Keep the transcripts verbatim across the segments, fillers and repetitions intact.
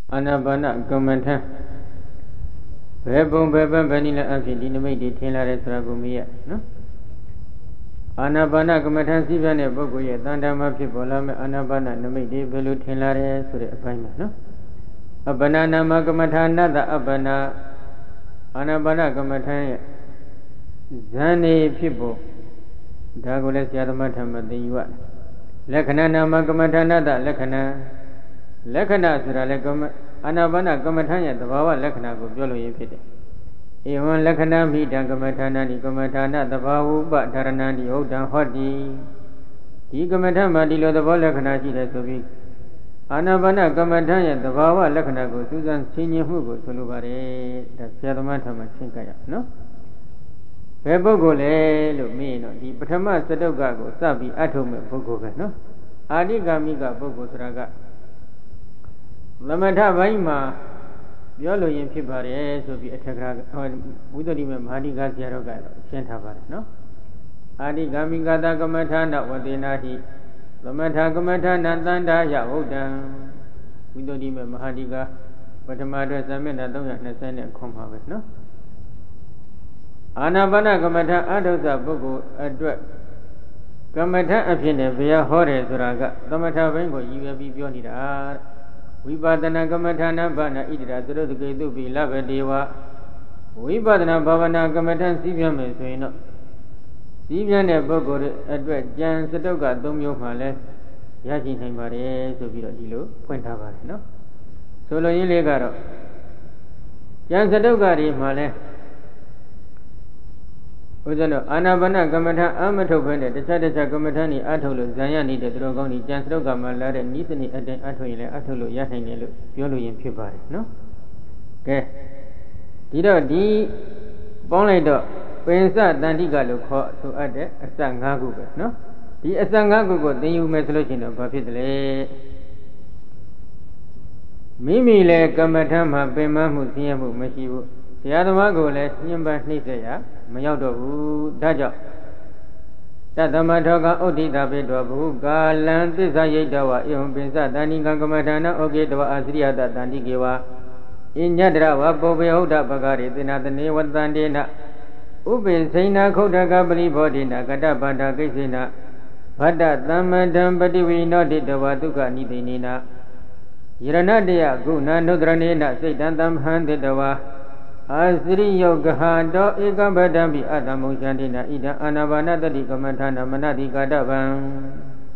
Anabana Gomata Rebum Bebam Vanilla Afi Dinamidi Tila Sragumia, no? Anabana Gomatan Sivane Boguya, Dandama Pipolam, Anabana Namidi Velu Tilare Suri Appointment, no? A banana Magamatana, the Abana Anabana Gomatan Zani Pipo Dagoles Yadamatam, the U S. Lekana Magamatana, the Lekana. Lekana Siralekum, Anabana Gomatanya, the Bawa Lekana Gulu Yipit. Even Lekana meet Angamatana, Gomatana, the Bawu, but Taranandi, Odan Hodi. The Gomatama, the Lodabo Lekana, to be Anabana Gomatanya, the Bawa Lekana go, Susan Senior Hugo, Sulubare, the Siadamatama Chinkaya, no? Pebogole, Lumino, the Patama Sadogago, Sabi, Atom, Bogo, no? Adiga Miga Bogo Sraga. Lamata Vaima, Yolo in Pibare, so be a tegra with the Mahadiga Yaroga, Sentavar, no? Adi Gamiga Gamatana, what they nati, Lamata Gamatana, Nanda, Yahoda, with the Mahadiga, but a mother Zamena don't understand and come have it, no? Anabana Gamata, Adosa Bogo, address Gamata Apine, via Hore Zuraga, Lamata Vengo, you will be beyond it. Vibadana Gamatana Bana Idra Zurudu be Lavadeva Vibadana Bavana Gamatan Sibiam Suino Sibian Bogo address Jan Sadoga Domio Male Yashin Himare Subiro Dilo Puentava, no? Solo Ilegaro Jan Sadogari Male Uzano Anabana Gamata Amato Benda, the Sadasa Gamatani Atolo, Zayani, the Drogoni, Jansroga Malare, Nisani Atoile, Atolo, Yahanelu, Yolo in Pibari, no? Okay. Dido di Bonledo, Pensa Dandigalo, so add a Sangagu, no? The Asangagu, then you may solution of Papidle Mimile Gamatama, Bema, Musiamu, Mashibu. The other Mago let Nimba Nisaya, Mayodo, Daja. That the Matoga Odita Bedobu, Galan, Desayadawa, Yon Pinsa, Dani Gangamatana, Ogedwa Azria, that Dandigiwa. In Yadrawa, Bobe Oda Bagari, then at the name of Dandina. Ube Saina Koda Gabali Bodina, Gadabanda Gisina. Pada Damadam, but we noted the Watuka Nidinina. Yeranadia, Guna, Nodranina, Satan handed the wa. Asri Yogaha, Egabadambi, Adamu Jandina, Ida Anavana, the Gamatana, Manadi Gadavan.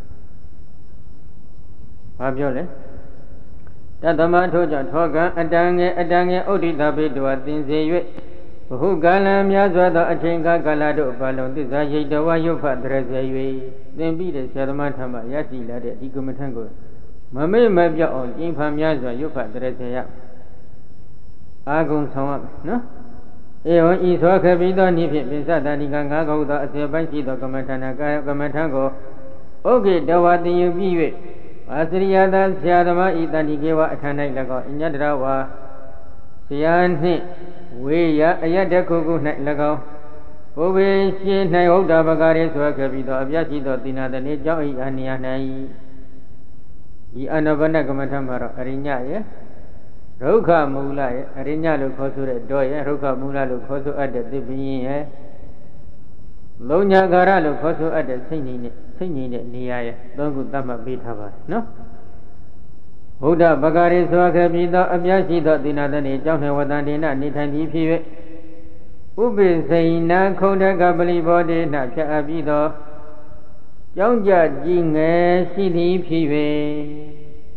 Fabiole Tadamato Jatoga, Adange, Adange, Odita Bedua, Tinze, who Galam Yazwa, the Achenga Galado, Balon, the Zayawa, Yofa, Drezay, then be the Sadamatama, Yasi, Lade, Igumatango. Mame Mabia on Infam Yazwa, Yofa, Drezaya. Agung Sawam, no? Eon is what have been done if it is that Ganga go the Azerbaijan Gamatana Gamatango. Okay, the what do you be with? Asriada, Siadama, Itanigewa, Atanago, in Yadrawa, Sian, we Yadaku, Natlago. Ove, she, Nayoda Bagaris, work have been the Abiati, Dina, the Nejoi, Anianai. The Anabana Gamatamara, Arina, yeah? Roka Mula, Arina Lucosu, Doya, Roka Mula Lucosu at the Dibi, Lonya Gara Lucosu at the singing, singing at Nia, don't go Dama Bitava, no? Huda Bagari Swaka Bida, Abiasi, Dinadani, John Wadandina, Nitani Pive, Ubi Saina, Koda Gabali Body, Nacha Abido, Jonja Jing, City Pive,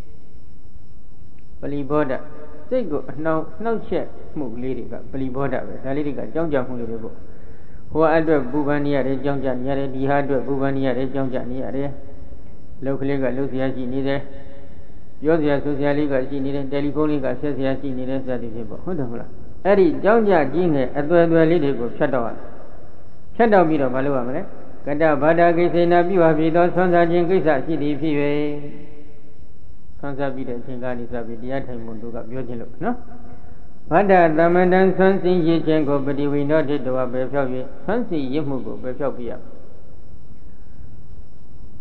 Baliboda. Go now, no check, move lyrica, Baliboda, Lyrica, Jonja Hulu. Who are the Bubania, Jonja, Yare, the hard Bubania, Jonja, Yare, locally got Lucia, she needed Josia Socialica, she needed Telefonica, says she needed Satisfiable. Hodola. Eddie, Jonja, Jing, at the Lyrico, shut down. Shut down, Miro Baluamre. Gada Bada Gisena, you have been on Santa Jingisa, C D P. Consabi Singani Sabi, the Atamunduga, Beauty, no? Pada Damandan Sansi Yechenko, but we noted to a Befavi, Sansi Yemugo, Befavia.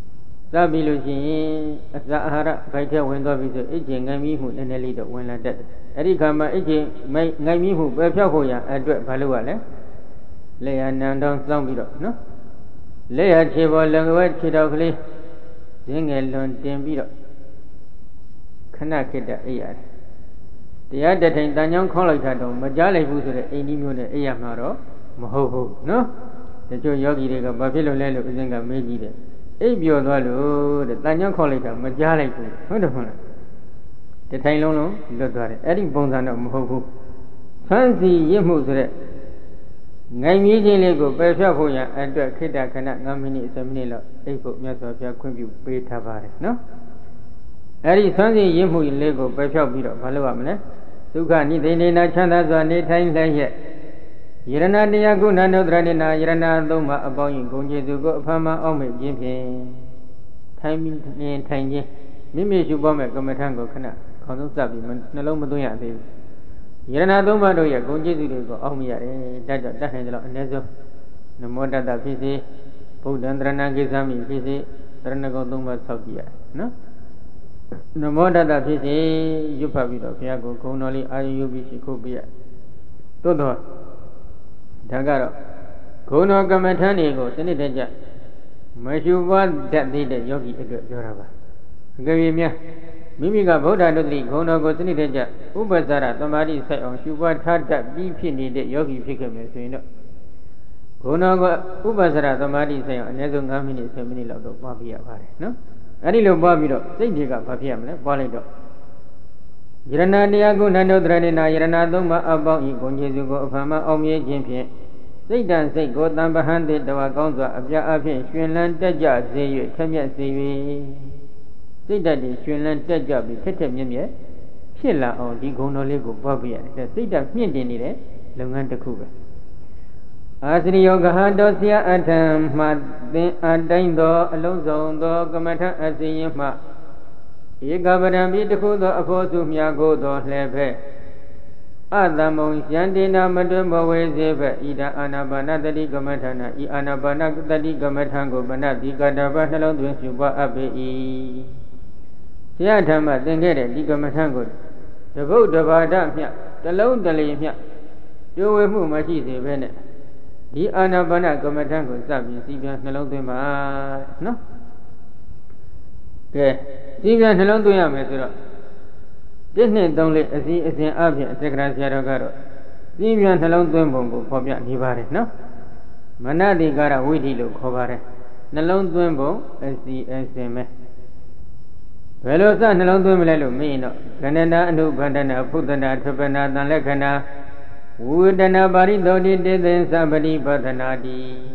စားပြီးလို့ရှိရင်အစာအာဟာရဖိုက်ထဲဝင်သွားပြီဆိုအကျင့်ငိုင်းပြီးမှုနည်းနည်းလေးတော့ဝင်လာတတ်တယ်အဲ့ဒီခါမှာအကျင့်ငိုင်းငိုင်းပြီးမှုပဲဖြောက်ဖို့ရအတွက်ဘာလို့ ရလဲလက်ရနံတောင်းစောင်းပြီးတော့နော်လက်ရခြေပေါ်လက်ဝဲခြေတော်ကလေးရင်းငယ်လွန်တင်ပြီးတော့ခဏခိတ္တအိပ်ရတယ်တရားတထိုင်တန်ချောင်းခေါင်းလိုက်တာတော့မကြားလိုက်ဘူးဆိုတဲ့အိမ်ကြီးမျိုးနဲ့အိပ်ရမှာတော့မဟုတ်ဘူးနော်တချို့ယောဂီတွေကဘာဖြစ်လို့လဲလို့ဦးဇင်းကမေးကြည့်တယ်အိပ်ပျော်သွားလို့တဲ့တန်ချောင်းခေါင်းလိုက်တာမကြားလိုက်ဘူးဟုတ်တယ်မဟုတ်လားတထိုင်လုံးလုံးလွတ်သွားတယ်အဲ့ဒီပုံစံတော့မဟုတ်ဘူးဆန်းစီရစ်မှုဆိုတဲ့ငိုင်မြည်ခြင်းလေးကိုပယ်ဖြတ်ဖို့ရအတွက်ခိတ္တခဏ၅မိနစ်၁၀မိနစ်လောက်အိပ်ဖို့မြတ်စွာဘုရားခွင့်ပြုပေးထားပါတယ်နော်အဲ့ဒီဆန်းစီရစ်မှုလေးကိုပယ်ဖြတ်ပြီးတော့မလုပ်ရမလဲဒုက္ခနိသိနေနာချမ်းသာစွာနေထိုင်လျက်ယရဏတရားကုဏနုဒ္ဒရနေနာယရဏသုံးပါအပေါင်း၏ဂုဏ်ကျေးဇူးကိုအဖမ်းမအောင်မေ့ခြင်းဖြင့်ထိုင်ပြီးထိုင်ခြင်းမိမိရှုပွားမဲ့ကမ္မထံကိုခဏခေါင်းဆုံးစပ်ပြီးနှလုံးမသွင်းရသေးဘူးယရဏသုံးပါတို့ရဲ့ဂုဏ်ကျေးဇူးတွေကိုအောက်မြရတယ်ဒါကြောင့်တတ်နိုင်ကြလို့အနည်းဆုံးနမောတတ္တဖြစ်စေဗုဒ္ဓံတရဏကိသမိဖြစ်စေတရဏဂုံသုံးပါဆောက်ကြည့်ရနော်နမောတတ္တဖြစ်စေရွတ်ဖတ်ပြီးတော့ဘုရားကိုဂုဏ်တော်လေးအာရုံယူပြီးရှိခိုးပြရသို့တော့ဒါကတော့ဂုဏ်တော်ကမ္မထံတွေကိုစနစ်တကျမရှုပွားတတ်သေးတဲ့ယောဂီအတွက်ပြောတာပါအကယ်၍များမိမိကဗုဒ္ဓနုတ္တိဂုဏ်တော်ကိုစနစ်တကျဥပ္ပဇ္ဇရသမာဓိဆိုင်အောင်ရှုပွားထားတတ်ပြီးဖြစ်နေတဲ့ယောဂီဖြစ်ခဲ့မယ်ဆိုရင်တော့ဂုဏ်တော်ကဥပ္ပဇ္ဇရသမာဓိဆိုင်အောင်အနည်းဆုံး၅မိနစ်၁၀မိနစ်လောက်တော့ပွားပြရပါတယ်နော်အဲ့ဒီလိုပွားပြီးတော့စိတ်တွေကဘာဖြစ်ရမလဲပွားလိုက်တော့ယရဏတရားကုဏနုဒ္ဒရနေနာယရဏသုံးပါအပေါင်းဤဂုဏ်ကျေးဇူးကိုအဖန်မအောင်မြင်ခြင်းဖြင့်စိတ်တန်စိတ်ကိုတံပဟံတိတဝါကောင်းစွာအပြအဖြင့်ရှင်လန်းတက်ကြစေ၍ထက်မြက်စေ၍စိတ်ဓာတ်တွေရှင်လန်းတက်ကြပြီးထက်ထက်မြက်မြက်ဖြစ်လာအောင်ဒီဂုဏ်တော်လေးကိုပွားပြရတယ်စိတ်ဓာတ်မြင့်တင်နေတဲ့လုပ်ငန်းတစ်ခုပဲအာစရိယောဂဟတောဆရာအထံမှသင်အတိုင်းသောအလုံးစုံသောကမ္မထအစီရင်မှဧကပရံပိတခုသောအဖို့စုမြာကိုသောလှဲ့ဖက်အတမုံယန္တိနာမတွင်ဘဝေစေဖက်ဣဒအာနာပါနတတိကမ္မထနာဤအာနာပါနတတိကမ္မထံကိုမနတိကတပနှလုံးသွင်းရှုပွားအပ်ပေ၏ဆရာထံမှသင်ခဲ့တဲ့ဒီကမ္မထံကိုတပုတ်တဘာဒမြတလုံးတလေမြကျိုးဝေမှုမရှိစေဘဲနဲ့ဒီအာနာပါနကမ္မထံကိုစပြီးစီးပြန်နှလုံးသွင်းပါနော်ကဲစီးပြန်နှလုံးသွင်းရမယ်ဆိုတော့တစ်နှစ်သုံးလေးအစီအစဉ်အပြင်အသက်ကရာဆရာတော်ကတော့စီးပြန်နှလုံးသွင်းပုံကိုဖော်ပြနေပါတယ်နော်မနတိကာရဝိဓိလို့ခေါ်ပါတယ်နှလုံးသွင်းပုံအစီအစဉ်ပဲဘယ်လိုစနှလုံးသွင်းမလဲလို့မေးရင်တော့ခန္ဓနာအနုဘန္ဒနာဖုဒ္ဒနာထပနာတန်လက္ခဏာဝိဒနာပါရိသောတိတေသင်္သပတိပဒနာတိ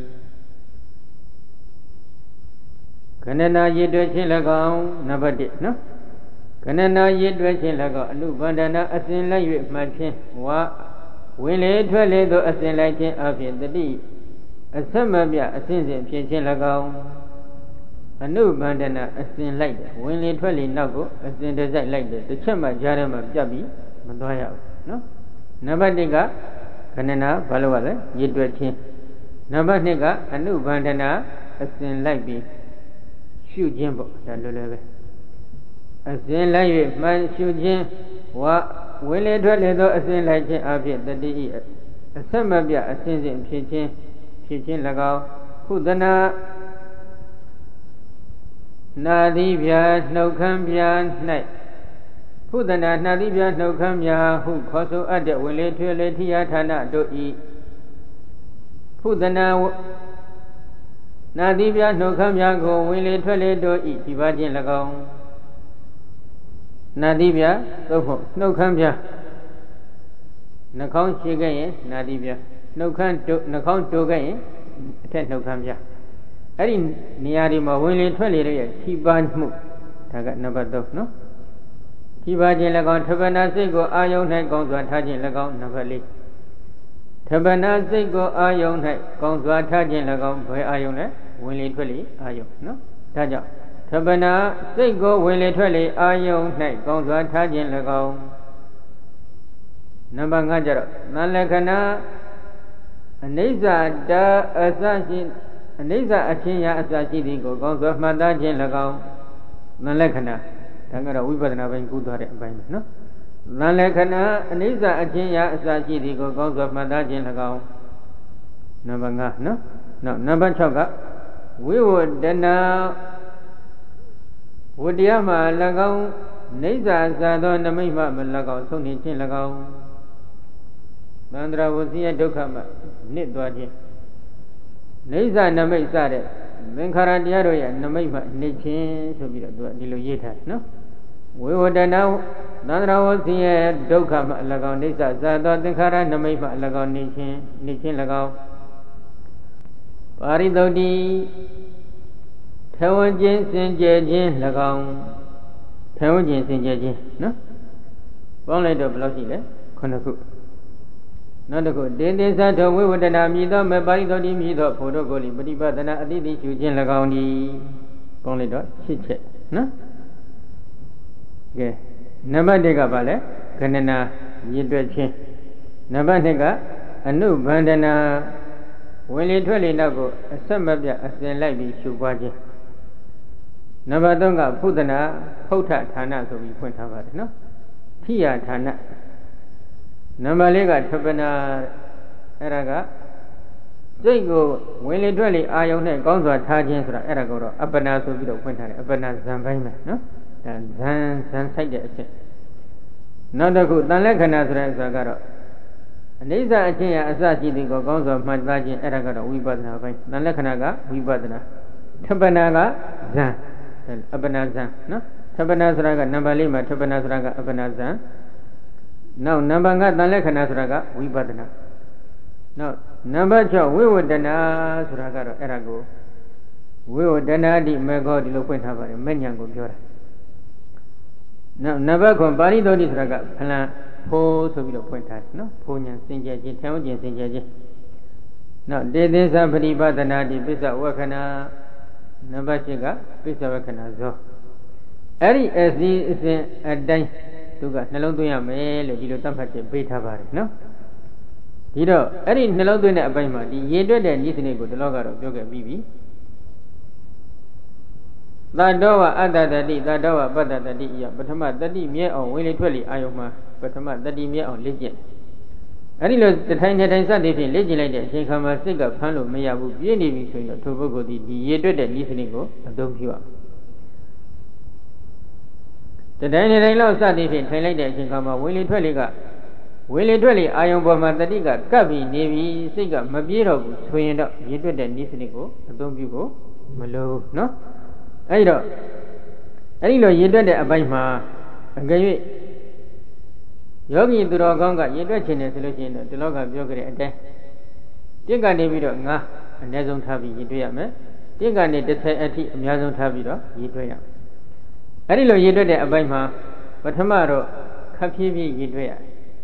ခန္ဓနာရည်တွေ့ခြင်း၎င်းနံပါတ်၁နော်ခန္ဓနာရည်တွေ့ခြင်း၎င်းအနုဘန္ဒနာအစဉ်လိုက်၍မှတ်ခြင်းဝါဝင်လေထွက်လေသောအစဉ်လိုက်ခြင်းအပြင်တတိအဆက်မပြအစဉ်စဉ်ဖြစ်ခြင်း၎င်းအနုဘန္ဒနာအစဉ်လိုက်တယ်ဝင်လေထွက်လေနောက်ကိုအစဉ်တစိုက်လိုက်တယ်တစ်ချက်မှကြားထဲမှာပြတ်ပြီးမသွားရဘူးနော်နံပါတ်၁ကခန္ဓနာဘာလို့ ရလဲရည်တွေ့ခြင်းနံပါတ်၂ကအနုဘန္ဒနာအစဉ်လိုက်ပြီးရှုခြင်းပေါ့ဒါလိုလည်းပဲအစဉ်လိုက်၍မှန်ရှုခြင်းဝါဝင်လေထွက်လေသောအစဉ်လိုက်ခြင်းအဖြစ်တတိဤအဆက်မပြအစဉ်စဉ်ဖြစ်ခြင်းဖြစ်ခြင်း၎င်းခုသနာနာသီပြနှုတ်ခမ်းပြ၌ခုသနာနာသီပြနှုတ်ခမ်းပြဟုခေါ်ဆိုအပ်တဲ့ဝင်လေထွက်လေထိယဌာနတို့ဤခုသနာနာသီပြနှုတ်ခမ်းပြကိုဝင်လေထွက်လေတို့ဤဒီပါခြင်း၎င်းနာသီပြသို့မဟုတ်နှုတ်ခမ်းပြနှာခေါင်းရှိခဲ့ရင်နာသီပြနှုတ်ခမ်းတို့နှာခေါင်းတိုးခဲ့ရင်အထက်နှုတ်ခမ်းပြအဲ့ဒီနေရာဒီမှာဝင်လေထွက်လေတို့ရဲ့ထိပါမှုဒါကနံပါတ်၃နော်ထိပါခြင်း၎င်းထပနာစိတ်ကိုအာယုန်၌ကောင်းစွာထားခြင်း၎င်းနံပါတ်၄ထပနာစိတ်ကိုအာယုန်၌ကောင်းစွာထားခြင်း၎င်းဘယ်အာယုန်လဲဝင်လေထွက်လေအာယုန်နော်ဒါကြောင့်ထပနာစိတ်ကိုဝင်လေထွက်လေအာယုန်၌ကောင်းစွာထားခြင်း၎င်းနံပါတ်၅ကျတော့သံလက္ခဏာအနိစ္စတာအစရှိအနိစ္စအချင်းရာအစရှိသည်ကိုကောင်းစွာမှတ်သားခြင်း၎င်းသံလက္ခဏာဒါကတော့ဝိပဿနာပိုင်းကူးသွားတဲ့အပိုင်းပဲနော်သံလက္ခဏာအနိစ္စအချင်းရာအစရှိသည်ကိုကောင်းစွာမှတ်သားခြင်း၎င်းနံပါတ်၅နော်နောက်နံပါတ်၆ကဝိဝတ္တနာဝတ္တရားမှာ၎င်းနိစ္စသာသောနမိတ်မှမ၎င်းဆုံးနေခြင်း၎င်းသန္တရာဝစီယဒုက္ခမှနစ်သွားခြင်းနိစ္စနမိတ်စတဲ့သင်္ခါရတရားတို့ရဲ့နမိတ်မှနစ်ခြင်းဆိုပြီးတော့သူကဒီလိုရေးထားတယ်နော်ဝိဝတ္တနာသန္တရာဝစီယဒုက္ခမှ၎င်းနိစ္စသာသောသင်္ခါရနမိတ်မှ၎င်းနစ်ခြင်းနစ်ခြင်း၎င်းပါရိသုတ်တိထဝခြင်းစင်ကြယ်ခြင်း၎င်းထဝခြင်းစင်ကြယ်ခြင်းနော်ပေါင်းလိုက်တော့ဘယ်လောက်ရှိလဲခုနှစ်ခုနောက်တစ်ခုတေတေသထောဝိဝတ္တနာမြည်သောမေပါရိသုတ်တိမြည်သောဖို့တို့ကိုလိပฏิပဒနာအတိတိရှုခြင်း၎င်းဒီပေါင်းလိုက်တော့ရှစ်ချက်နော်ကဲနံပါတ်၁ကဘာလဲခဏနာရည်တွက်ခြင်းနံပါတ်၂ကအနုဘန္ဒနာဝင်လေထွက်လေနောက်ကိုအဆက်မပြတ်အစဉ်လိုက်ပြီးရှုပွားခြင်းနံပါတ်၃ကဖုဒနာဖုဋ္ဌဌာနဆိုပြီးဖွင့်ထားပါတယ်နော်ထိယဌာနနံပါတ်၄ကထပနာအဲ့ဒါကစိတ်ကိုဝင်လေထွက်လေအာယုံနဲ့ကောင်းစွာထားခြင်းဆိုတာအဲ့ဒါကိုတော့အပ္ပနာဆိုပြီးတော့ဖွင့်ထားတယ်အပ္ပနာဇံပိုင်းပဲနော်ဒါဇံဇံဆိုင်တဲ့အချက်နောက်တစ်ခုတန်လက္ခဏာဆိုတဲ့ဆိုတာကတော့အနိစ္စအချင်းရအစရှိသည်ကိုကောင်းစွာမှတ်သားခြင်းအဲ့ဒါကတော့ဝိပဿနာပိုင်းတန်လက္ခဏာကဝိပဿနာထပနာကဇံအပ္ပနာဇံနော်ထပနာဆိုတာကနံပါတ်၄မှာထပနာဆိုတာကအပ္ပနာဇံနောက်နံပါတ်၅တန်လက္ခဏာဆိုတာကဝိပဿနာနောက်နံပါတ်၆ဝိဝတ္တနာဆိုတာကတော့အဲ့ဒါကိုဝိဝတ္တနာတိမေခောဒီလိုဖွင့်ထားပါတယ်မဲ့ညာကိုပြောတာနောက်နံပါတ်၉ပါဠိတော်တိဆိုတာကဖလံဖိုးဆိုပြီးတော့ဖွင့်ထားတယ်နော်ဖိုးညာစင်ကြယ်ခြင်းထောင်းခြင်းစင်ကြယ်ခြင်းနောက်တေသင်္သပရိပဒနာတိပစ္စဝက္ခဏာနံပါတ်၈ကပစ္စဝက္ခဏာဇောအဲ့ဒီအစီအစဉ်အတိုင်းသူကနှလုံးသွင်းရမယ်လို့ဒီလိုသတ်မှတ်ချက်ပေးထားပါတယ်နော်ဒီတော့အဲ့ဒီနှလုံးသွင်းတဲ့အပိုင်းမှာဒီရေတွက်တဲ့ဤစနစ်ကိုဒီလောက်ကတော့ပြောခဲ့ပြီးပြီသတ္တောဝအတ္တတတိသတ္တောဝပတ္တတတိယပထမတတိမြဲအောင်ဝင်လေထွက်လေအာယုံမှာပထမတတိမြဲအောင်လေ့ကျင့်အဲ့ဒီလိုတထိုင်ထိုင်စသည်ဖြင့်လေ့ကျင့်လိုက်တဲ့အချိန်ခါမှာစိတ်ကဖမ်းလို့မရဘူးပြည့်နေပြီဆိုရင်တော့ထိုပုဂ္ဂိုလ်ဒီဒီရေတွက်တဲ့ဤစနစ်ကိုအသုံးပြုရတတိုင်းတိုင်းလောက်စသည်ဖြင့်ထိုင်လိုက်တဲ့အချိန်ခါမှာဝင်လေထွက်လေကဝင်လေထွက်လေအာယုံပေါ်မှာတတိကကပ်ပြီးနေပြီစိတ်ကမပြေတော့ဘူးဆိုရင်တော့ရေတွက်တဲ့ဤစနစ်ကိုအသုံးပြုဖို့မလိုဘူးနော်အဲ့တော့အဲ့ဒီလိုရေတွက်တဲ့အပိုင်းမှာအကြွေယောဂီသူတော်ကောင်းကရေတွက်ခြင်းနဲ့ဆိုလို့ရှိရင်တော့ဒီလောကပြောကြတဲ့အတိုင်းတစ်ကနေပြီးတော့ငါအနည်းဆုံးထားပြီးရေတွက်ရမယ်တစ်ကနေတစ်ဆယ်အထိအများဆုံးထားပြီးတော့ရေတွက်ရမယ်အဲ့ဒီလိုရေတွက်တဲ့အပိုင်းမှာပထမတော့ခပ်ဖြည်းဖြည်းရေတွက်ရ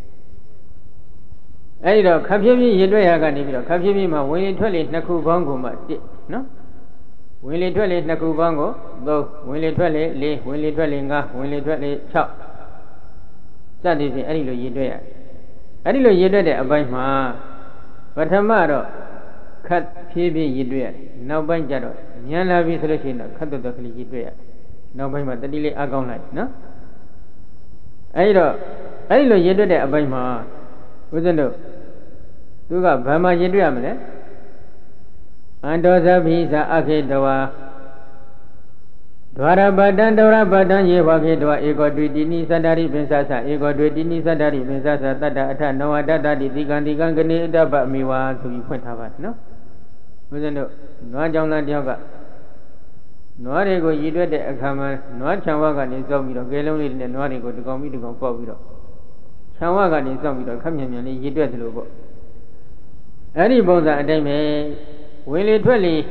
အဲ့ဒီတော့ခပ်ဖြည်းဖြည်းရေတွက်ရကနေပြီးတော့ခပ်ဖြည်းဖြည်းမှာဝင်လေထွက်လေနှစ်ခုပေါင်းကိုမှတစ်နော်ဝင်လေထွက်လေနှစ်ခုပေါင်းကိုသုံးဝင်လေထွက်လေလေးဝင်လေထွက်လေငါးဝင်လေထွက်လေ၆စသည်ဖြင့်အဲ့ဒီလိုရေတွက်ရအဲ့ဒီလိုရေတွက်တဲ့အပိုင်းမှာပထမတော့ခတ်ဖြည်းဖြည်းရေတွက်ရနောက်ပိုင်းကျတော့ဉာဏ်လာပြီဆိုလို့ရှိရင်တော့ခတ်တော့ကလေးရေတွက်ရနောက်ပိုင်းမှာတတိလေးအကောင်းလိုက်နော်အဲ့ဒီတော့အဲ့ဒီလိုရေတွက်တဲ့အပိုင်းမှာဦးဇင်းတို့သူကဘာမှရေတွက်ရမလဲအန္တောဇဘိသအခေတဝါဒွါရပတံဒဝရပတံယေဝခေတဝါဧကောတွေ့တိနိသတ္တရိပင်္စသဧကောတွေ့တိနိသတ္တရိပင်္စသတတ္တအထနောဝတ္တတိတိကံတိကံကနေအတ္တပမိဝါဆိုပြီးဖွင့်ထားပါတယ်နော်ဦးဇင်းတို့နွားကြောင်သားတယောက်ကနွားတွေကိုရည်တွက်တဲ့အခါမှာနွားချံဝါကနေစောက်ပြီးတော့ကဲလုံးလေးနဲ့နွားတွေကိုတကောင်ပြီးတကောင်ပေါက်ပြီးတော့ချံဝါကနေစောက်ပြီးတော့ခက်မြန်မြန်လေးရည်တွက်သလိုပေါ့အဲ့ဒီပုံစံအတိုင်းပဲဝင်လေထွက်လေ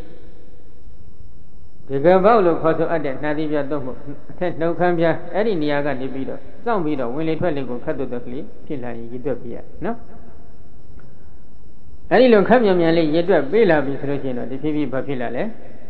ဒီကပေါက်လို့ခေါ်ဆိုအပ်တဲ့နှာသီးပြတ်တော့မှုအထက်နှုတ်ခမ်းပြအဲ့ဒီနေရာကနေပြီးတော့စောင့်ပြီးတော့ဝင်လေထွက်လေကိုခတ်တုတ်တဲ့ကလေးဖြစ်လာရင်ရည်တွက်ပြရနော်အဲ့ဒီလိုခက်မြန်မြန်လေးရည်တွက်ပေးလာပြီဆိုလို့ရှိရင်တော့တဖြည်းဖြည်းဘာဖြစ်လာလဲ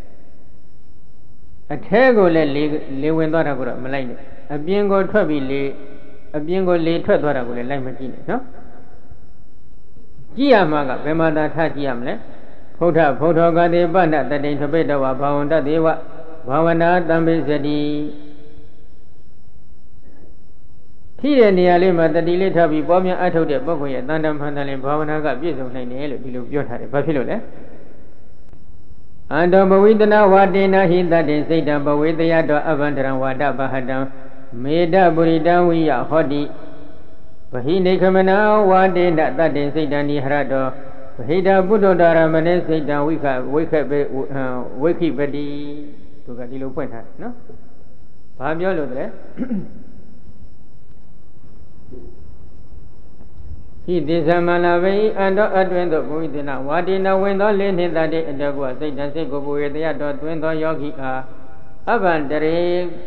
အထဲကိုလည်းလေလေဝင်သွားတာကိုတော့မလိုက်နဲ့အပြင်ကိုထွက်ပြီးလေအပြင်ကိုလေထွက်သွားတာကိုလည်းလိုက်မကြည့်နဲ့နော်ကြည့်ရမှာကဘယ်မှာသာထားကြည့်ရမလဲဖုဒ္ဓဖုဒ္ဓကတိပဏ္ဏတတိထပိတဝဘာဝန္တတေဝဘာဝနာတံပိစတိထိတဲ့နေရာလေးမှာတတိလေးထားပြီးပေါ်များအထုတ်တဲ့ပုဂ္ဂိုလ်ရဲ့တန်တမှန်တန်လည်းဘာဝနာကပြည့်စုံနိုင်တယ်လို့ဒီလိုပြောထားတယ်ဘာဖြစ်လို့လဲအန္တောဘဝိတနာဝါတေနဟိတတေစိတ်တံဘဝေတယတောအဘန္တရံဝါဒပဟတံမေတ္တပုရိတံဝိယဟောတိဗဟိနေခမနာဝါတေနတတေစိတ်တံနိဟရတောဗဟိတပုတ္တတာရမဏေစိတ်တံဝိခဝိခပေဝိခိပတိသူကဒီလိုဖွင့်ထားတယ်နော်ဘာပြောလို့လဲဟိတိသမလာဝိအန္တောအတွင်းသို့ဘုဝိတနာဝါတိနဝင်သောလေးနှစ်တတိအတကုစိတ်တစိတ်ကိုဘုဝေတရတော်တွင်သောယောဂီအားအဘန္တရေ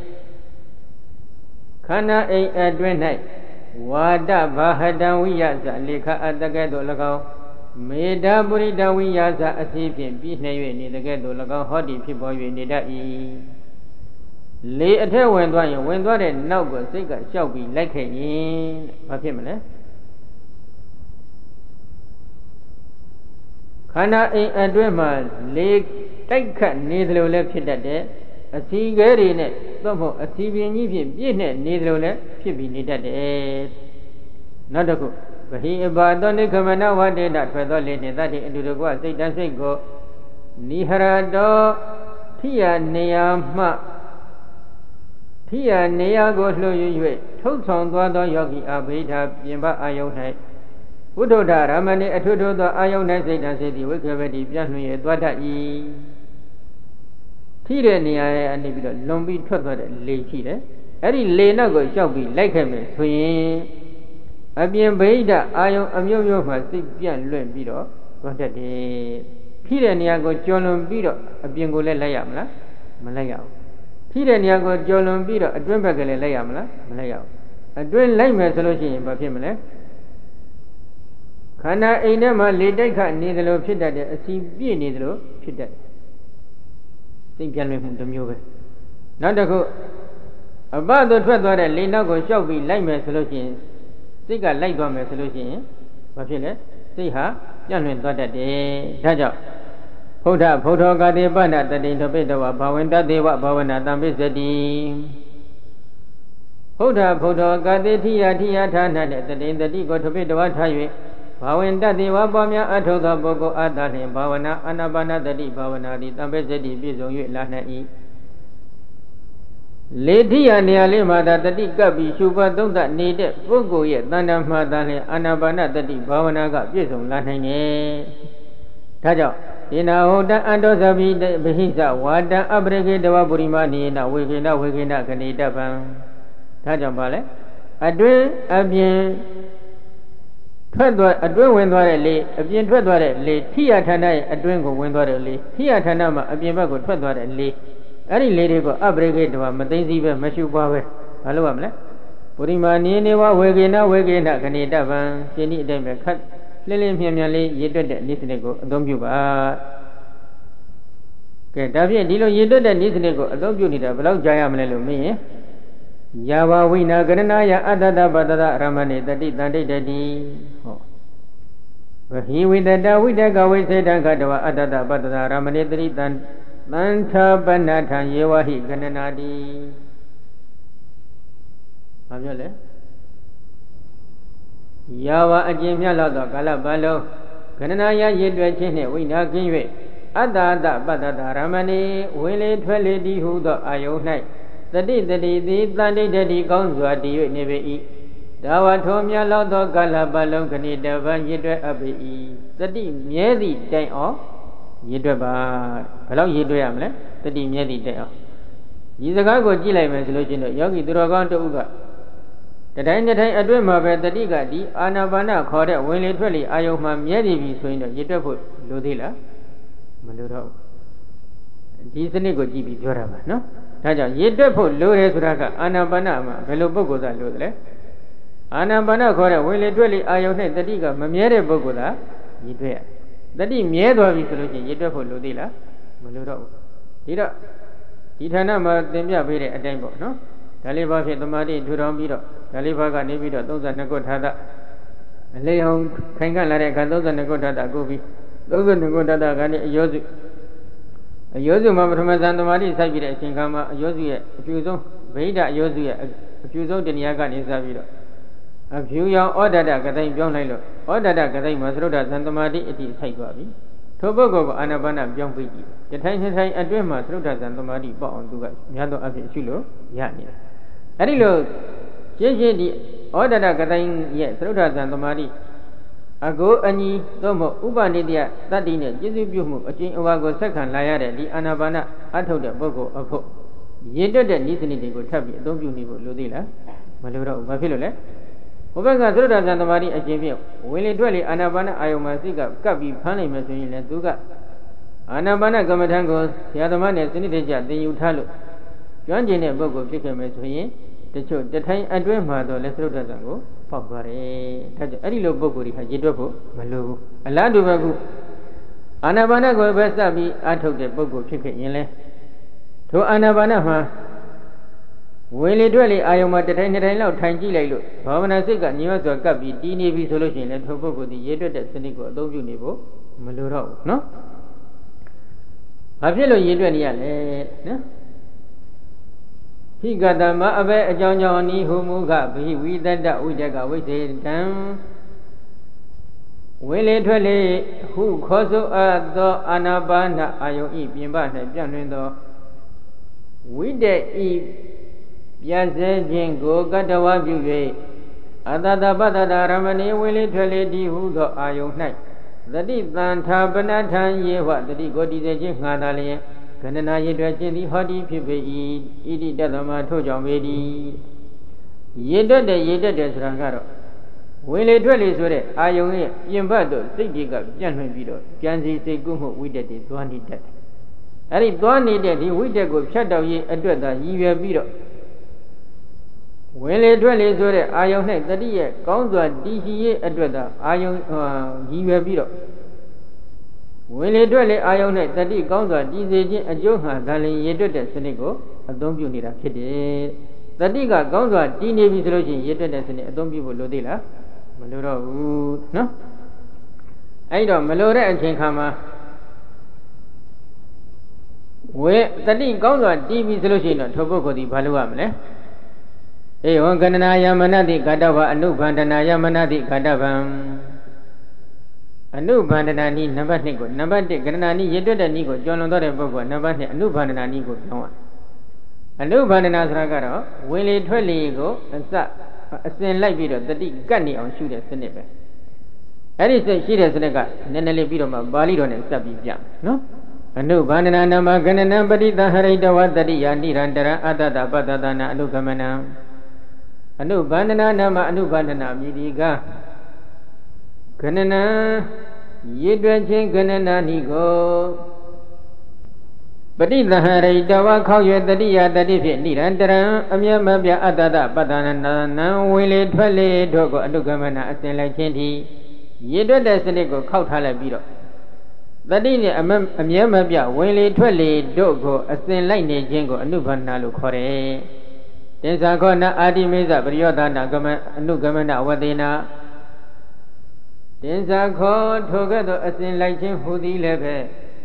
ခန္ဓာအိမ်အတွင်း၌ဝါဒဘာဟတံဝိယသလေခအတကဲ့သို့၎င်းမေတ္တာပုရိတဝိယသအစီဖြင့်ပြီးနှဲ့၍နေတကဲ့သို့၎င်းဟောတိဖြစ်ပေါ်၍နေတတ်၏လေအထက်ဝင်သွားရင်ဝင်သွားတဲ့နောက်ကစိတ်ကလျှောက်ပြီးလိုက်ခဲ့ရင်ဘာဖြစ်မလဲခန္ဓာအိမ်အတွင်းမှာလေတိုက်ခတ်နေသလိုလည်းဖြစ်တတ်တယ်အစီခဲတွေနဲ့သို့မဟုတ်အစီပင်ကြီးဖြင့်ပြည့်နဲ့နေသလိုလည်းဖြစ်ပြီးနေတတ်တယ်နောက်တစ်ခုဗဟိအဘာသောနိခမနဝတေတထွက်သောလေနှင့်တတိအတူတကွစိတ်တစိတ်ကိုနိဟရတောထိယနေရာမှထိယနေရာကိုလှုပ်၍ထုတ်ဆောင်သွားသောယောဂီအဘိဓာပြင်ပအာယုန်၌ဘုဒ္ဓဓရမဏိအထုထုသောအာယုန်၌စိတ်တစိတ်သည်ဝိခေဝတိပြန့်လွှင့်ရသွားတတ်၏ထိတဲ့နေရာရဲ့အနေပြီးတော့လွန်ပြီးထွက်သွားတဲ့လေရှိတယ်အဲ့ဒီလေနောက်ကိုလျှောက်ပြီးလိုက်ခဲ့မယ်ဆိုရင်အပြင်ဗိဓအာယုံအမျိုးမျိုးမှာစိတ်ပြန့်လွင့်ပြီးတော့သွားတတ်တယ်ထိတဲ့နေရာကိုကျော်လွန်ပြီးတော့အပြင်ကိုလည်းလိုက်ရမလားမလိုက်ရဘူးထိတဲ့နေရာကိုကျော်လွန်ပြီးတော့အတွင်းဘက်ကလည်းလိုက်ရမလားမလိုက်ရဘူးအတွင်းလိုက်မယ်ဆိုလို့ရှိရင်ဘာဖြစ်မလဲခန္ဓာအိမ်ထဲမှာလေတိုက်ခနေသလိုဖြစ်တတ်တဲ့အစီပြည့်နေသလိုဖြစ်တတ်စိတ်ပြန့်လွင့်မှုတစ်မျိုးပဲနောက်တစ်ခုအပသို့ထွက်သွားတဲ့လေနောက်ကိုလျှောက်ပြီးလိုက်မယ်ဆိုလို့ရှိရင်စိတ်ကလိုက်သွားမယ်ဆိုလို့ရှိရင်ဘာဖြစ်လဲစိတ်ဟာပြန့်လွင့်သွားတတ်တယ်ဒါကြောင့်ဖုဒ္ဓဖုဒ္ဓကာတိပဏ္ဏတတိထပိတဝဘာဝန္တတေဝဘာဝနာတံပိစတိဖုဒ္ဓဖုဒ္ဓကာတိထိယထိယဌာနနဲ့တတိတတိကိုထပိတဝထား၍ဘာဝန္တတေဝပေါ်များအထုသောပုဂ္ဂိုလ်အတ္တနှင့်ဘာဝနာအာနာပါနတတိဘာဝနာသည်တံပိစတိပြည့်စုံ၍လာနိုင်၏လေထိယနေရာလေးမှာသာတတိကပ်ပြီးရှုပတ်သုံးသနေတဲ့ပုဂ္ဂိုလ်ရဲ့တဏ္ဍာမှာသာလျှင်အာနာပါနတတိဘာဝနာကပြည့်စုံလာနိုင်တယ်ဒါကြောင့်ဣနာဟောတအန္တောသဗိဗဟိသဝါတံအပရိကေတဝပုရိမနိယဝေခေနဝေခေနခဏိတပံဒါကြောင့်ပါလေအတွင်းအပြင်ထွက်သွားအတွင်းဝင်သွားတဲ့လေအပြင်ထွက်သွားတဲ့လေထိယဌာနရဲ့အတွင်းကိုဝင်သွားတဲ့လေထိယဌာနမှာအပြင်ဘက်ကိုထွက်သွားတဲ့လေအဲ့ဒီလေတွေကိုအပရိကေတဝမသိသိပဲမရှုပွားပဲမလုပ်ရမလဲပုရိမနိယဝဝေခေနဝေခေနခဏိတပံရှင်ဒီအတိုင်းပဲခတ်လင်းလင်းမြန်မြန်လေးရေတွက်တဲ့နိစ္စနစ်ကိုအသုံးပြုပါကဲဒါဖြင့်ဒီလိုရေတွက်တဲ့နိစ္စနစ်ကိုအသုံးပြုနေတာဘယ်လောက်ကြာရမလဲလို့မင်းရင်ယာဝဝိနာကရဏယအတ္တတပတ္တရမဏေတတိတန္တိတတိဟောဝဟိဝိတတဝိတကဝိစေတံခတဝအတ္တတပတ္တရမဏေတတိတံသံသာပဏ္ဏထံယေဝဟိကဏနာတိဘာပြောလဲယာဝအကျဉ်းမြတ်လောက်သောကာလပတ်လုံးကဏနာယရည်တွေ့ခြင်းနှင့်ဝိနာကင်း၍အတ္တတပတ္တရမဏေဝင်လေထွက်လေတည်ဟုသောအာယုန်၌တတိတတိသည်တန်တိတတိကောင်းစွာတည်၍နေပေ၏ဒါဝထောမြတ်လောက်သောကာလပတ်လုံးခဏိတပံရည်တွေ့အပ်ပေ၏တတိမြဲသည့်တိုင်အောင်ရည်တွေ့ပါဘယ်လောက်ရည်တွေ့ရမလဲတတိမြဲသည့်တိုင်အောင်ဒီစကားကိုကြည့်လိုက်မယ်ဆိုလို့ရှိရင်ယောဂီသူတော်ကောင်းတဦးကတတိုင်းတတိုင်းအတွင်းမှာပဲတတိကဒီအာနာပါနခေါ်တဲ့ဝင်လေထွက်လေအာယုံမှာမြဲနေပြီဆိုရင်တော့ရည်တွက်ဖို့လိုသေးလားမလိုတော့ဘူးဒီစနစ်ကိုကြည့်ပြီးပြောတာပါနော်ဒါကြောင့်ရည်တွက်ဖို့လိုတယ်ဆိုတာကအာနာပါနမှာဘယ်လိုပုဂ္ဂိုလ်သာလိုသလဲအာနာပါနခေါ်တဲ့ဝင်လေထွက်လေအာယုံနဲ့တတိကမမြဲတဲ့ပုဂ္ဂိုလ်သာရည်တွက်ရတတိမြဲသွားပြီဆိုလို့ရှိရင်ရည်တွက်ဖို့လိုသေးလားမလိုတော့ဘူးဒီတော့ဒီဌာနမှာသင်ပြပေးတဲ့အတိုင်းပေါ့နော်ဒါလေးပါဖြင့်သမာဓိထူထောင်ပြီးတော့ဒါလေးပါကနေပြီးတော့သုံးဆယ်နှစ်ခုထာတာအလေးအောင်ခိုင်ခံ့လာတဲ့အခါသုံးဆယ်နှစ်ခုထာတာကိုပြီးသုံးဆနှစ်ခုတတကနေအယောစုအယောစုမှာပထမဇန်သမာဓိစိုက်ပြီးတဲ့အချိန်ခါမှာအယောစုရဲ့အကျိုးဆုံးဗိဓအယောစုရဲ့အကျိုးဆုံးတရားကနေစပြီးတော့အဖြူရောင်ဩဒတကသိုင်းပြောင်းလိုက်လို့ဩဒတကသိုင်းမှာသရုဒ္ဓဇန်သမာဓိအတိစိုက်သွားပြီထိုပုဂ္ဂိုလ်ကအာနာပါနပြောင်းပြီးကြည့်တထိုင်ထိုင်အတွင်းမှာသရုဒ္ဓဇန်သမာဓိပေါ့အောင်သူကများသောအဖြစ်ရှိလို့ရနေတယ်အဲ့ဒီလိုရှင်းရှင်းဒီဩဒတကသိုင်းရဲ့သရုဒ္ဓဇန်သမာဓိအကိုအညီသို့မဟုတ်ဥပနိတ္တယတတ္တိနဲ့ကျေစုပြုမှုအကျဉ်းအဝါကိုဆက်ခံလာရတဲ့ဒီအာနာပါနအထုတ်တဲ့ပုဂ္ဂိုလ်အဖို့ရည်တွက်တဲ့ဤစနစ်တွေကိုထပ်ပြီးအသုံးပြုနေဖို့လိုသေးလားမလိုတော့ဘူးဘာဖြစ်လို့လဲဘုဘကသရုဒ္ဓဇန်သမာဓိအကျဉ်းဖြင့်ဝင်လေတွက်လေအာနာပါနအာယုံမှာစိတ်ကကပ်ပြီးဖမ်းနိုင်မယ်ဆိုရင်လည်းသူကအာနာပါနကမ္မထံကိုဆရာသမားနဲ့စနစ်တကျသင်ယူထားလို့ကျွမ်းကျင်တဲ့ပုဂ္ဂိုလ်ဖြစ်ခဲ့မယ်ဆိုရင်တချို့တထိုင်အတွင်းမှာတော့လက်သရုဒ္ဓဇန်ကိုပေါက်သွားတယ်ဒါကြောင့်အဲ့ဒီလိုပုဂ္ဂိုလ်တွေဟာရည်တွက်ဖို့မလိုဘူးအလားတူပဲခုအာနာပါနကိုပဲစပ်ပြီးအထုတ်တဲ့ပုဂ္ဂိုလ်ဖြစ်ခဲ့ရင်လဲထိုအာနာပါနမှာဝင်လေတွက်လေအာယုံမှာတထိုင်နှစ်ထိုင်လောက်ထိုင်ကြည့်လိုက်လို့ဘာဝနာစိတ်ကညီမစွာကပ်ပြီးတည်နေပြီဆိုလို့ရှိရင်လည်းထိုပုဂ္ဂိုလ်ဒီရည်တွက်တဲ့စနစ်ကိုအသုံးပြုနေဖို့မလိုတော့ဘူးနော်ဘာဖြစ်လို့ရည်တွက်နေရလဲနော်ဟိကတမအဘဲအကြောင်းကြောင့်နိဟုမူခဘိဝိတတ္တဝိတကဝိစေတံဝင်လေထွက်လေဟုခေါ်ဆိုအပ်သောအာနာပါနအာယုံဤပြင်ပ၌ပြန့်လွင်သောဝိတ္တဤပြည့်စဲခြင်းကိုကတ္တဝပြု၍အတတပတ္တရမဏေဝင်လေထွက်လေဒီဟုသောအာယုံ၌သတိတန်ထာပနထံယေဝသတိကိုတည်စေခြင်းငှာသာလျင်ခန္ဓနာရည်တွက်ခြင်းသည်ဟောတိဖြစ်ပေ၏ဣတိတသမထို့ကြောင့်ပေသည်ရည်တွက်တဲ့ရည်တွက်တဲ့ဆိုတာကတော့ဝင်လေထွက်လေဆိုတဲ့အာယုံရဲ့ပြင်ဘက်သို့စိတ်တွေကပြန့်လွင်ပြီးတော့ကြံစီစိတ်ကူးမှုဝိတ္တတွေသွားနေတတ်တယ်အဲ့ဒီသွားနေတဲ့ဒီဝိတ္တကိုဖြတ်တောက်ရေးအတွက်သာရည်ရွယ်ပြီးတော့ဝင်လေထွက်လေဆိုတဲ့အာယုံ၌တတိရဲ့ကောင်းစွာတည်ရှိရေးအတွက်သာအာယုံရည်ရွယ်ပြီးတော့ဝင်လေထွက်လေအာယုံနဲ့တတိကောင်းစွာတည်စေခြင်းအကျိုးဟာဒါလည်းရည်တွက်တဲ့စနစ်ကိုအသုံးပြုနေတာဖြစ်တယ်။တတိကကောင်းစွာတည်နေပြီဆိုလို့ရှိရင်ရည်တွက်တဲ့စနစ်အသုံးပြုဖို့လိုသေးလားမလိုတော့ဘူးနော်။အဲ့တော့မလိုတဲ့အချိန်ခါမှာဝေတတိကောင်းစွာတည်ပြီဆိုလို့ရှိရင်တော့ထိုပုဂ္ဂိုလ်ဒီဘာလုပ်ရမလဲ။အေဝံကန္နာယမနတိကတ္တဗအနုဘန္ဒနာယမနတိကတ္တဗံအနုဘန္ဒနာနိနံပါတ်နှစ်ကိုနံပါတ်တစ်ကရဏာနိရည်တွက်တဲ့နိကိုကျော်လွန်သွားတဲ့ပုဂ္ဂိုလ်နံပါတ်နှစ်အနုဘန္ဒနာနိကိုပြောင်းရအနုဘန္ဒနာဆိုတာကတော့ဝင်လေထွက်လေကိုအစအစဉ်လိုက်ပြီးတော့တတိကတ်နေအောင်ရှုတဲ့စနစ်ပဲအဲ့ဒီစိတ်ရှိတဲ့စနစ်ကနည်းနည်းလေးပြီးတော့မှပါဠိတော်နဲ့စပ်ပြီးပြနော်အနုဘန္ဒနာနံပါတ်ကဏနံပတိတဟရိတဝတတိယနိရန္တရအတ္တတပတ္တနာအနုဂမနံအနုဘန္ဒနာနံပါတ်အနုဘန္ဒနာမြည်ဒီကခဏနာရည်တွက်ခြင်းခဏနာနိကိုပဋိသဟရိတဝခောက်ရွယ်တတိယတတိဖြင့်နိရန္တရံအမြတ်မပြအတ္တတပတ္တနာနံဝင်လေထွက်လေတို့ကိုအနုဂမနအစဉ်လိုက်ခြင်းသည်ရည်တွက်တဲ့စနစ်ကိုခောက်ထားလိုက်ပြီးတော့တတိနဲ့အမြတ်မပြဝင်လေထွက်လေတို့ကိုအစဉ်လိုက်နေခြင်းကိုအနုဘာနာလို့ခေါ်တယ်။တင်္စာခောနာအာတိမေဇပရိယောဒနာကမအနုဂမနဝတေနာတင်္စာခောထိုကဲ့သို့အစဉ်လိုက်ခြင်းဟူသည်လည်းပဲ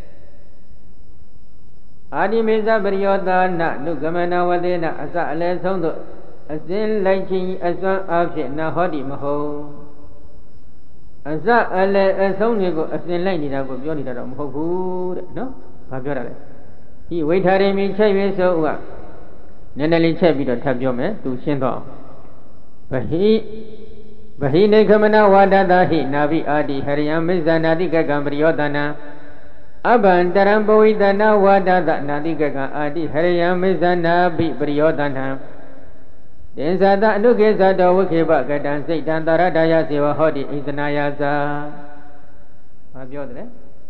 အာတိမေဇပရိယောဒနာနုဂမနဝတေနာအစအလယ်ဆုံးသို့အစဉ်လိုက်ခြင်းအစွမ်းအဖြစ်နာဟောတိမဟုတ်အစအလယ်အဆုံးတွေကိုအစဉ်လိုက်နေတာကိုပြောနေတာတော့မဟုတ်ဘူးတဲ့နော်ဘာပြောတာလဲဒီဝိထာရိမိချက်ရွေးဆိုဥကနည်းနည်းလေးချက်ပြီးတော့ထပ်ပြောမယ်သူရှင်းတော့ဗဟိဗဟိနေခမနဝါဒတာဟိနာဘိအာတိဟရိယမိစ္ဆာနာတိကကံပရိယောဒနာအဘန္တရံပဝိတနာဝါဒတနာတိကကံအာတိဟရိယမိစ္ဆာနာဘိပရိယောဒနာတင်္ဇာတအနုကေဇတောဝိခေပကတံစိတ်တံတရတယစေဝဟောတိဣသနာယသာဘာပြောတယ်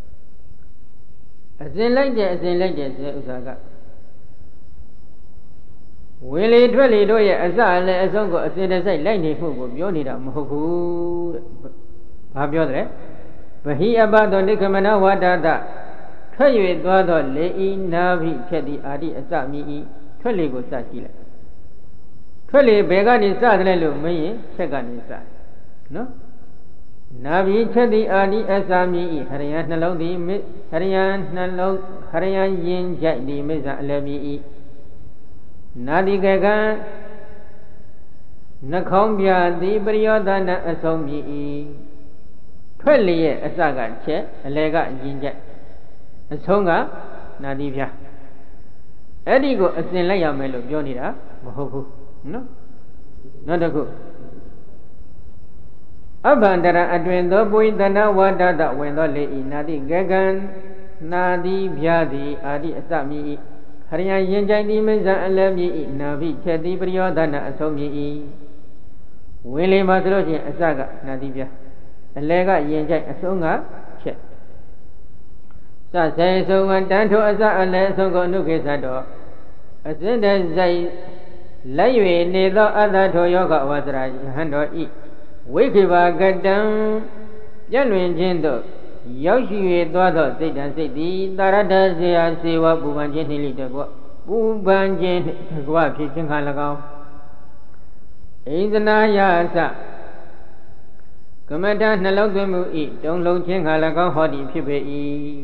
အစဉ်လိုက်တဲ့အစဉ်လိုက်တဲ့ဆိုဥစ္စာကဝင်လေထွက်လေတို့ရဲ့အစအလယ်အဆုံးကိုအစဉ်တစိုက်လိုက်နေမှုကိုပြောနေတာမဟုတ်ဘူးတဲ့ဘာပြောတယ်ဗဟိအပသောနိခမနဝါဒတထွက်၍သွားသောလေဤနာဘိဖြက်သည်အာတိအစမိဤထွက်လေကိုစကြည့်လိုက်ထွက်လေဘယ်ကနေစတယ်လို့မင်းရင်ချက်ကနေစနော်နာဘိချက်တိအာဒီအစာမိဤဟရိယနှလုံးသည်ဟရိယနှလုံးဟရိယယင်ကြိုက်သည်မိစ္ဆာအလယ်မိဤနာတိကကံနှခေါင်းပြသည်ပရိယောဒနာအဆုံးမိဤထွက်လျက်အစကချက်အလယ်ကယင်ကြိုက်အဆုံးကနာတိပြအဲ့ဒီကိုအစဉ်လိုက်ရမယ်လို့ပြောနေတာမဟုတ်ဘူးနော်နောက်တစ်ခုအဘန္တရအတွင်သောပုရိသနာဝါဒတဝင်သောလေဤနာတိကကံနာတိဗျာတိအာတိအစမိဤဟရိယရင်ကြိုင်တိမိစ္ဆာအလယ်မိဤနာဘိချက်တိပရိယောဒနာအဆုံးမိဤဝင်လေမှာဆိုလို့ချင်းအစကနာတိဗျာအလယ်ကရင်ကြိုင်အဆုံးကချက်စဆေဆုံးကတန်ထိုအစအလယ်အဆုံးကိုအနုခေသတော်အစဉ်တည်းစိုက်လက်၍နေသောအတ္တထိုယောဂဝါစရာယဟန်တော်ဤဝိခေဘာကတံပြည့်လွင်ခြင်းသို့ရောက်ရှိ၍သွားသောစိတ်တံစိတ်သည်တာရတဇေယစေဝပူပန်ခြင်းနှင့်လိတကွပူပန်ခြင်းတကွဖြစ်ခြင်းခါ၎င်းဣဇနာယသကမ္မတနှလုံးသွင်းမှုဤတုံလုံးခြင်းခါ၎င်းဟောသည်ဖြစ်ပေ၏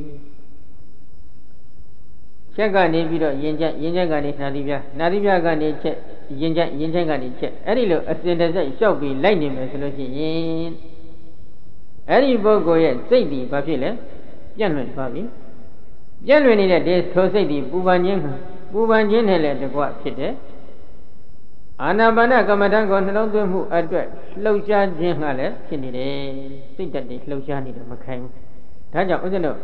ချက်ကနေပြီးတော့ယင်ချက်ယင်ချက်ကနေနာတိပြနာတိပြကနေချက်ယင်ချက်ယင်ချက်ကနေချက်အဲ့ဒီလိုအစဉ်တစိုက်လျှောက်ပြီးလိုက်နေမယ်ဆိုလို့ရှိရင်အဲ့ဒီပုဂ္ဂိုလ်ရဲ့စိတ်ဒီဘာဖြစ်လဲပြန့်လွင့်သွားပြီပြန့်လွင့်နေတဲ့ဒီထိုစိတ်ဒီပူပန်ခြင်းပူပန်ခြင်းနဲ့လည်းတကွဖြစ်တယ်အာနာပါနကမ္မဋ္ဌာန်းကိုနှလုံးသွင်းမှုအတွက်လှုပ်ရှားခြင်းကလည်းဖြစ်နေတယ်စိတ်တက်တွေလှုပ်ရှားနေတယ်မခိုင်ဘူးဒါကြောင့်ဥစ္စာတို့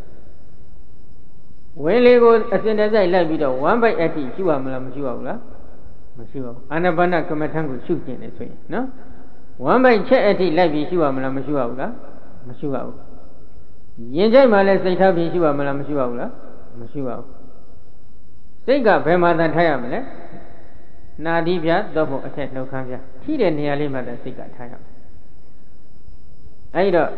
ဝင်လေကိုအစဉ်တစိုက်လိုက်ပြီးတော့ one by အထိရှုရမလားမရှုရဘူးလားမရှိပါဘူးအာနာပါနကမ္မဋ္ဌာန်းကိုရှုကျင်တယ်ဆိုရင်နော် one by ချက်အထိလိုက်ပြီးရှုရမလားမရှုရဘူးလားမရှုရဘူးရင်ကြိုက်မှလည်းစိတ်ထားပြီးရှုရမလားမရှုရဘူးလားမရှုရဘူးစိတ်ကဘယ်မှာတန်ထားရမလဲနာတိပြတော့ဖို့အထက်နှုတ်ခမ်းပြထိတဲ့နေရာလေးမှာတစိတ်ကထားရမယ်အဲဒီတော့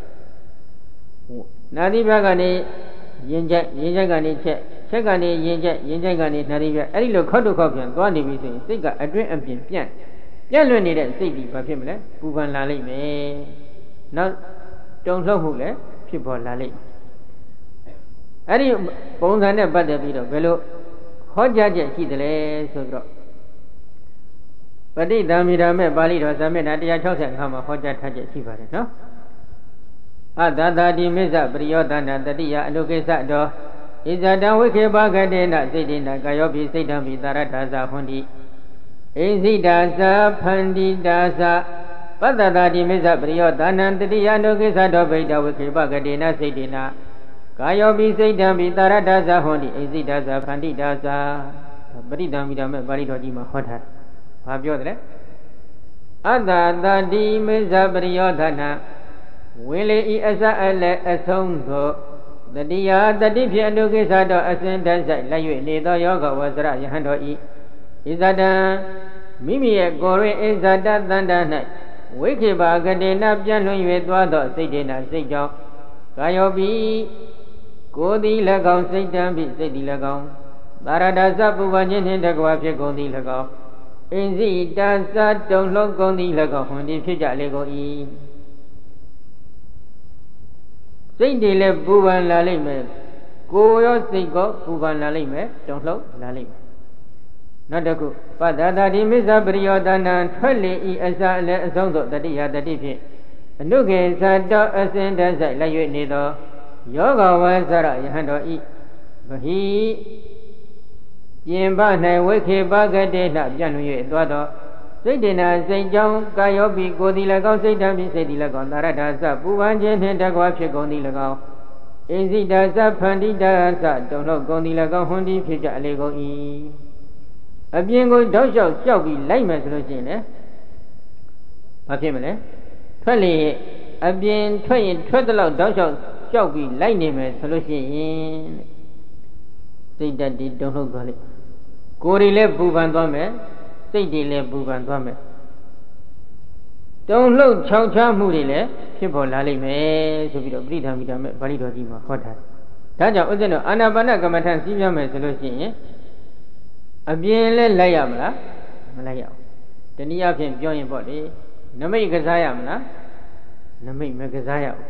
နာတိပြကနေရင်ကြက်ရင်ကြက်ကနေချက်ချက်ကနေရင်ကြက်ရင်ကြက်ကနေနာတိပြအဲ့ဒီလိုခောက်တုခောက်ပြန်သွားနေပြီဆိုရင်စိတ်ကအတွင်းအပြင်ပြန့်ပြန့်လွင့်နေတဲ့စိတ်ဒီဘာဖြစ်မလဲပူပန်လာလိမ့်မယ်နောက်တုံ့လှုပ်မှုလည်းဖြစ်ပေါ်လာလိမ့်မယ်အဲ့ဒီပုံစံနဲ့ပတ်သက်ပြီးတော့ဘယ်လိုဟောကြားချက်ရှိသလဲဆိုတော့ပဋိသင်္မိဓမ္မေပါဠိတော်ဇာမေတ္တာone sixtyခါမှာဟောကြားထားချက်ရှိပါတယ်နော်အတ္တတာတိမိစ္ဆပရိယောဒနာတတိယအနုကိစ္စတောဣဇတံဝိခေပကတေနစိတ်တေနကာယောပိစိတ်တံပိတာရထာဇဟွန်တိဣဇိတာဇဖန္တိတာဇပတ္တတာတိမိစ္ဆပရိယောဒနာတတိယအနုကိစ္စတောဗိတဝိခေပကတေနစိတ်တေနကာယောပိစိတ်တံပိတာရထာဇဟွန်တိဣဇိတာဇဖန္တိတာဇပရိသံမိဓမ္မေပါဠိတော်ကြီးမှာဟောထားဘာပြောတယ်အတ္တတာတိမိစ္ဆပရိယောဒနာဝင်လေဤအစအလည်းအဆုံးသောတတိယတတိဖြင့်အနုကိစ္စတော်အစဉ်တဆိုင်လိုက်၍နေသောယောဂဝဆရယဟန်တော်ဤဣဇတံမိမိရဲ့ကိုယ်တွင်ဣဇတတန္တ၌ဝိခေပါကတေနပြန့်လွင်၍သွားသောစိတ်တေနစိတ်ကြောင့်ကာယောပိကိုယ်သည်၎င်းစိတ်တံပိစိတ်သည်၎င်းသာရဒသပူပန်ခြင်းနှင့်တကွာဖြစ်ကုန်သည်၎င်းဣဇိတသတုံလုံးကုန်သည်၎င်းဟွန်သည်ဖြစ်ကြလေကုန်၏စိတ်တွေလည်းပူပန်လာလိမ့်မယ်ကိုယ်ရောစိတ်ကောပူပန်လာလိမ့်မယ်တုံ့လှုပ်လာလိမ့်မယ်နောက်တစ်ခုပတ္တတာတိမိစ္ဆပရိယောဒနာထွက်လေဤအစအလည်းအဆုံးသောတတိယတတိဖြင့်အနုကေသတောအစဉ်တဆိုင်လိုက်၍နေသောယောဂဝဆရယဟန်တော်ဤဗဟိပြင်ပ၌ဝိခေပကတေနပြန့်လွင်၍သွားသောစိတ်တေနာစိတ်ကြောင့်ကာယောပိကိုယ်သည်၎င်းစိတ်တံပိစိတ်သည်၎င်းသာရထာသပူပန်ခြင်းနှင့်တကွာဖြစ်ကုန်သည်၎င်းဣဇိတာသဖန္တိတာသတုံလို့ကုန်သည်၎င်းဟွန်သည်ဖြစ်ကြလေကုန်၏အပြင်ကိုတောက်လျှောက်လျှောက်ပြီးလိုက်မယ်ဆိုလို့ရှိရင်လေဘာဖြစ်မလဲထွက်လေအပြင်ထွက်ရင်ထွက်တဲ့လောက်တောက်လျှောက်လျှောက်ပြီးလိုက်နေမယ်ဆိုလို့ရှိရင်စိတ်တတ်ဒီတုံလို့သွားလိမ့်ကိုယ်တွေလည်းပူပန်သွားမယ်စိတ်တွေလည်းပူပန်သွားမယ်တုံလှုပ်ချောင်းချမှုတွေလည်းဖြစ်ပေါ်လာလိမ့်မယ်ဆိုပြီးတော့ပရိသံမိတာမဲ့ပါဠိတော်ကြီးမှာဟောထားတယ်ဒါကြောင့်ဥစ္စံတို့အာနာပါနကမ္မထံစီးပြမယ်ဆိုလို့ရှိရင်အပြင်လည်းလိုက်ရမလားမလိုက်ရဘူးတနည်းအားဖြင့်ပြောရင်ပေါ့လေနမိတ်ကစားရမလားနမိတ်မကစားရဘူး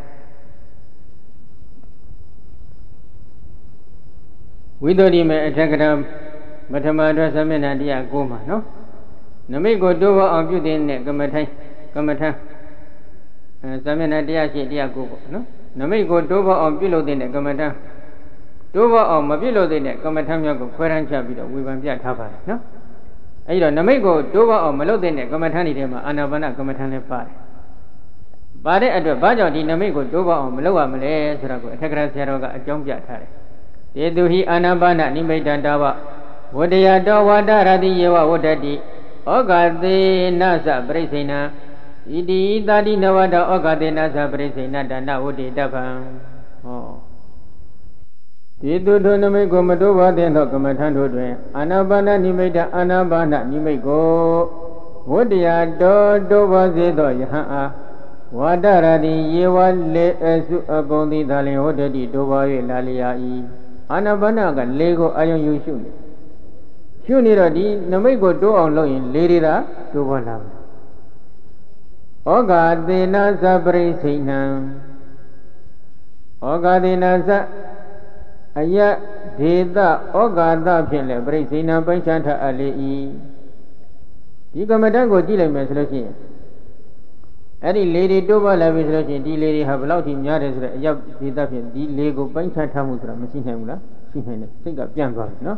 ဝိသုဒ္ဓိမေအထက်ကရာပထမအတွက်သမဏတရားကိုမှာနော်နမိတ်ကိုတိုးပေါ်အောင်ပြုတဲ့ကမ္မထိုင်ကမ္မထံအဲသမဏတရားရှိတရားကိုပေါ့နော်နမိတ်ကိုတိုးပေါ်အောင်ပြုလုပ်တဲ့ကမ္မထံတိုးပေါ်အောင်မပြုလုပ်တဲ့ကမ္မထံမျိုးကိုခွဲထမ်းချပြီးတော့ဝေဖန်ပြထားပါတယ်နော်အဲဒီတော့နမိတ်ကိုတိုးပေါ်အောင်မလုပ်တဲ့ကမ္မထံတွေထဲမှာအာနာပါနကမ္မထံလည်းပါတယ်ပါတဲ့အတွက်ဘာကြောင့်ဒီနမိတ်ကိုတိုးပေါ်အောင်မလုပ်ရမလဲဆိုတာကိုအထက်ကရာဆရာတော်ကအကြောင်းပြထားတယ်တေတုဟိအာနာပါနနိမိတ်တံတာဝဝတ္တယတောဝါဒရတိယေဝဝတ္တတိဩဃသေနသပရိစ္ဆေနဣတိသာတိနဝတ္တဩဃသေနသပရိစ္ဆေနဒါနဝတ္တိတပ္ပံဟောဒီတုထုနမိတ်ကိုမတိုးပါတဲ့သောကမ္မထံတို့တွင်အာနာပါနနိမိတ်တအာနာပါနနိမိတ်ကိုဝတ္တယတောတိုးပါစေသောယဟန်အားဝါဒရတိယေဝလေအစုအကုန်သည်သာလင်ဝတ္တတိတိုးပါ၍လာလျာ၏အာနာပါနကလေကိုအာယုံယူရှုနေရှုနေတော့ဒီနမိတ်ကိုတိုးအောင်လုပ်ရင်လေတွေသာတိုးပေါ်လာမယ်ဩဃသေနသပရိစိဏံဩဃသေနသအယဒေသဩဃသဖြင့်လည်းပရိစိဏံပိုင်းခြားထအပ်လေ၏ဒီကမ္မဋ္ဌာန်းကိုကြည့်လိုက်မယ်ဆိုလို့ရှိရင်အဲ့ဒီလေတွေတိုးပေါ်လာပြီဆိုလို့ရှိရင်ဒီလေတွေဟာဘယ်လောက်ထိများတယ်ဆိုတော့အယဒေသဖြင့်ဒီလေကိုပိုင်းခြားထားမှုဆိုတာမရှိနိုင်ဘူးလားရှိနိုင်တယ်စိတ်ကပြန့်သွားပြီနော်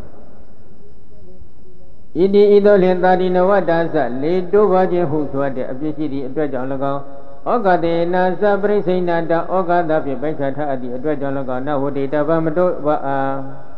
ဣတိဣသောလင်သာတိနဝတ္တသလေတိုးပါခြင်းဟုဆိုတဲ့အပြစ်ရှိသည့်အတွက်ကြောင့်၎င်းဩဃတေနာသပရိစိဏတဩဃသဖြင့်ပိုင်းခြားထားအပ်သည့်အတွက်ကြောင့်၎င်းနဝတိတပမတိုးပါအား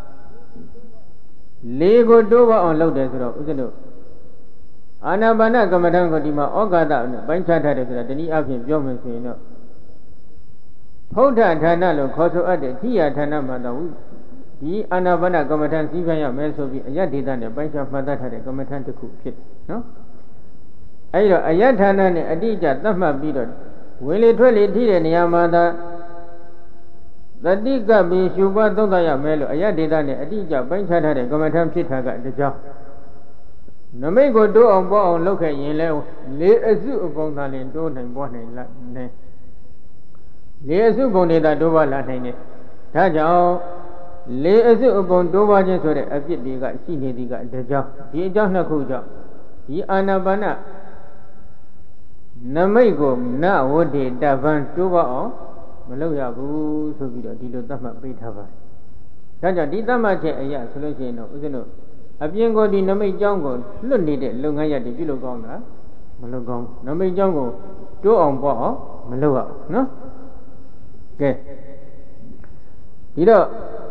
လေကိုတိုးပါအောင်လုပ်တယ်ဆိုတော့ဥစ္စလို့အာနာပါနကမ္မဋ္ဌာန်းကိုဒီမှာဩဃသနဲ့ပိုင်းခြားထားတယ်ဆိုတာတနည်းအားဖြင့်ပြောမယ်ဆိုရင်တော့ဖုဒ္ဓဌာနလို့ခေါ်ဆိုအပ်တဲ့ထိယဌာနမှာတော့ဒီအာနာပါနကမ္မဋ္ဌာန်းစည်းပြန်ရမယ်ဆိုပြီးအယတ်ဒေသနဲ့ပိုင်းခြားမှတ်သားထားတဲ့ကမ္မဋ္ဌာန်းတစ်ခုဖြစ်တယ်နော်အဲဒီတော့အယတ်ဌာနနဲ့အတိအကျသတ်မှတ်ပြီးတော့ဝင်လေထွက်လေထိတဲ့နေရာမှာသာတတိကပ်ပြီးရှုပွားသုံးသပ်ရမယ်လို့အယတ်ဒေသနဲ့အတိအကျပိုင်းခြားထားတဲ့ကမ္မဋ္ဌာန်းဖြစ်တာကတကြောင်နမိတ်ကိုတိုးအောင်ပေါ်အောင်လုပ်ခဲ့ရင်လဲလေအစုအပုံသာလင်တိုးနိုင်ပေါ်နိုင်လာနေလေအစုပုံတွေသာတိုးပါလာနိုင်တယ်ဒါကြောင့်လေအစုအပုံတိုးပါခြင်းဆိုတဲ့အပြစ်တွေကရှိနေသည်ကတကြောင်ဒီအကြောင်းနှစ်ခုကြောင့်ဒီအာနာပါနနမိတ်ကိုနဝတ္တိတပ္ပံတိုးပါအောင်မလုပ်ရဘူးဆိုပြီးတော့ဒီလိုသတ်မှတ်ပေးထားပါတယ်ဒါကြောင့်ဒီသတ်မှတ်ချက်အရာဆိုလို့ရှိရင်တော့ဥစ္စလို့အပြင်ကိုဒီနမိတ်ကြောင်းကိုလွတ်နေတဲ့လုပ်ငန်းရပ်တွေပြုလုပ်ကောင်းလားမလုပ်ကောင်းနမိတ်ကြောင်းကိုတိုးအောင်ပေါ့အောင်မလုပ်ရဘူးနော်ကဲဒီတော့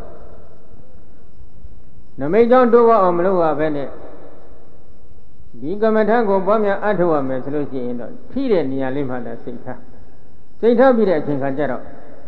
နမိတ်ကြောင်းတိုးအောင်မလုပ်ရဘဲနဲ့ဒီကမ္မထာကိုပွားများအထောက်ရမယ်ဆိုလို့ရှိရင်တော့ထိတဲ့နေရာလေးမှလည်းစိတ်ထားစိတ်ထားပြီးတဲ့အချိန်ခါကျတော့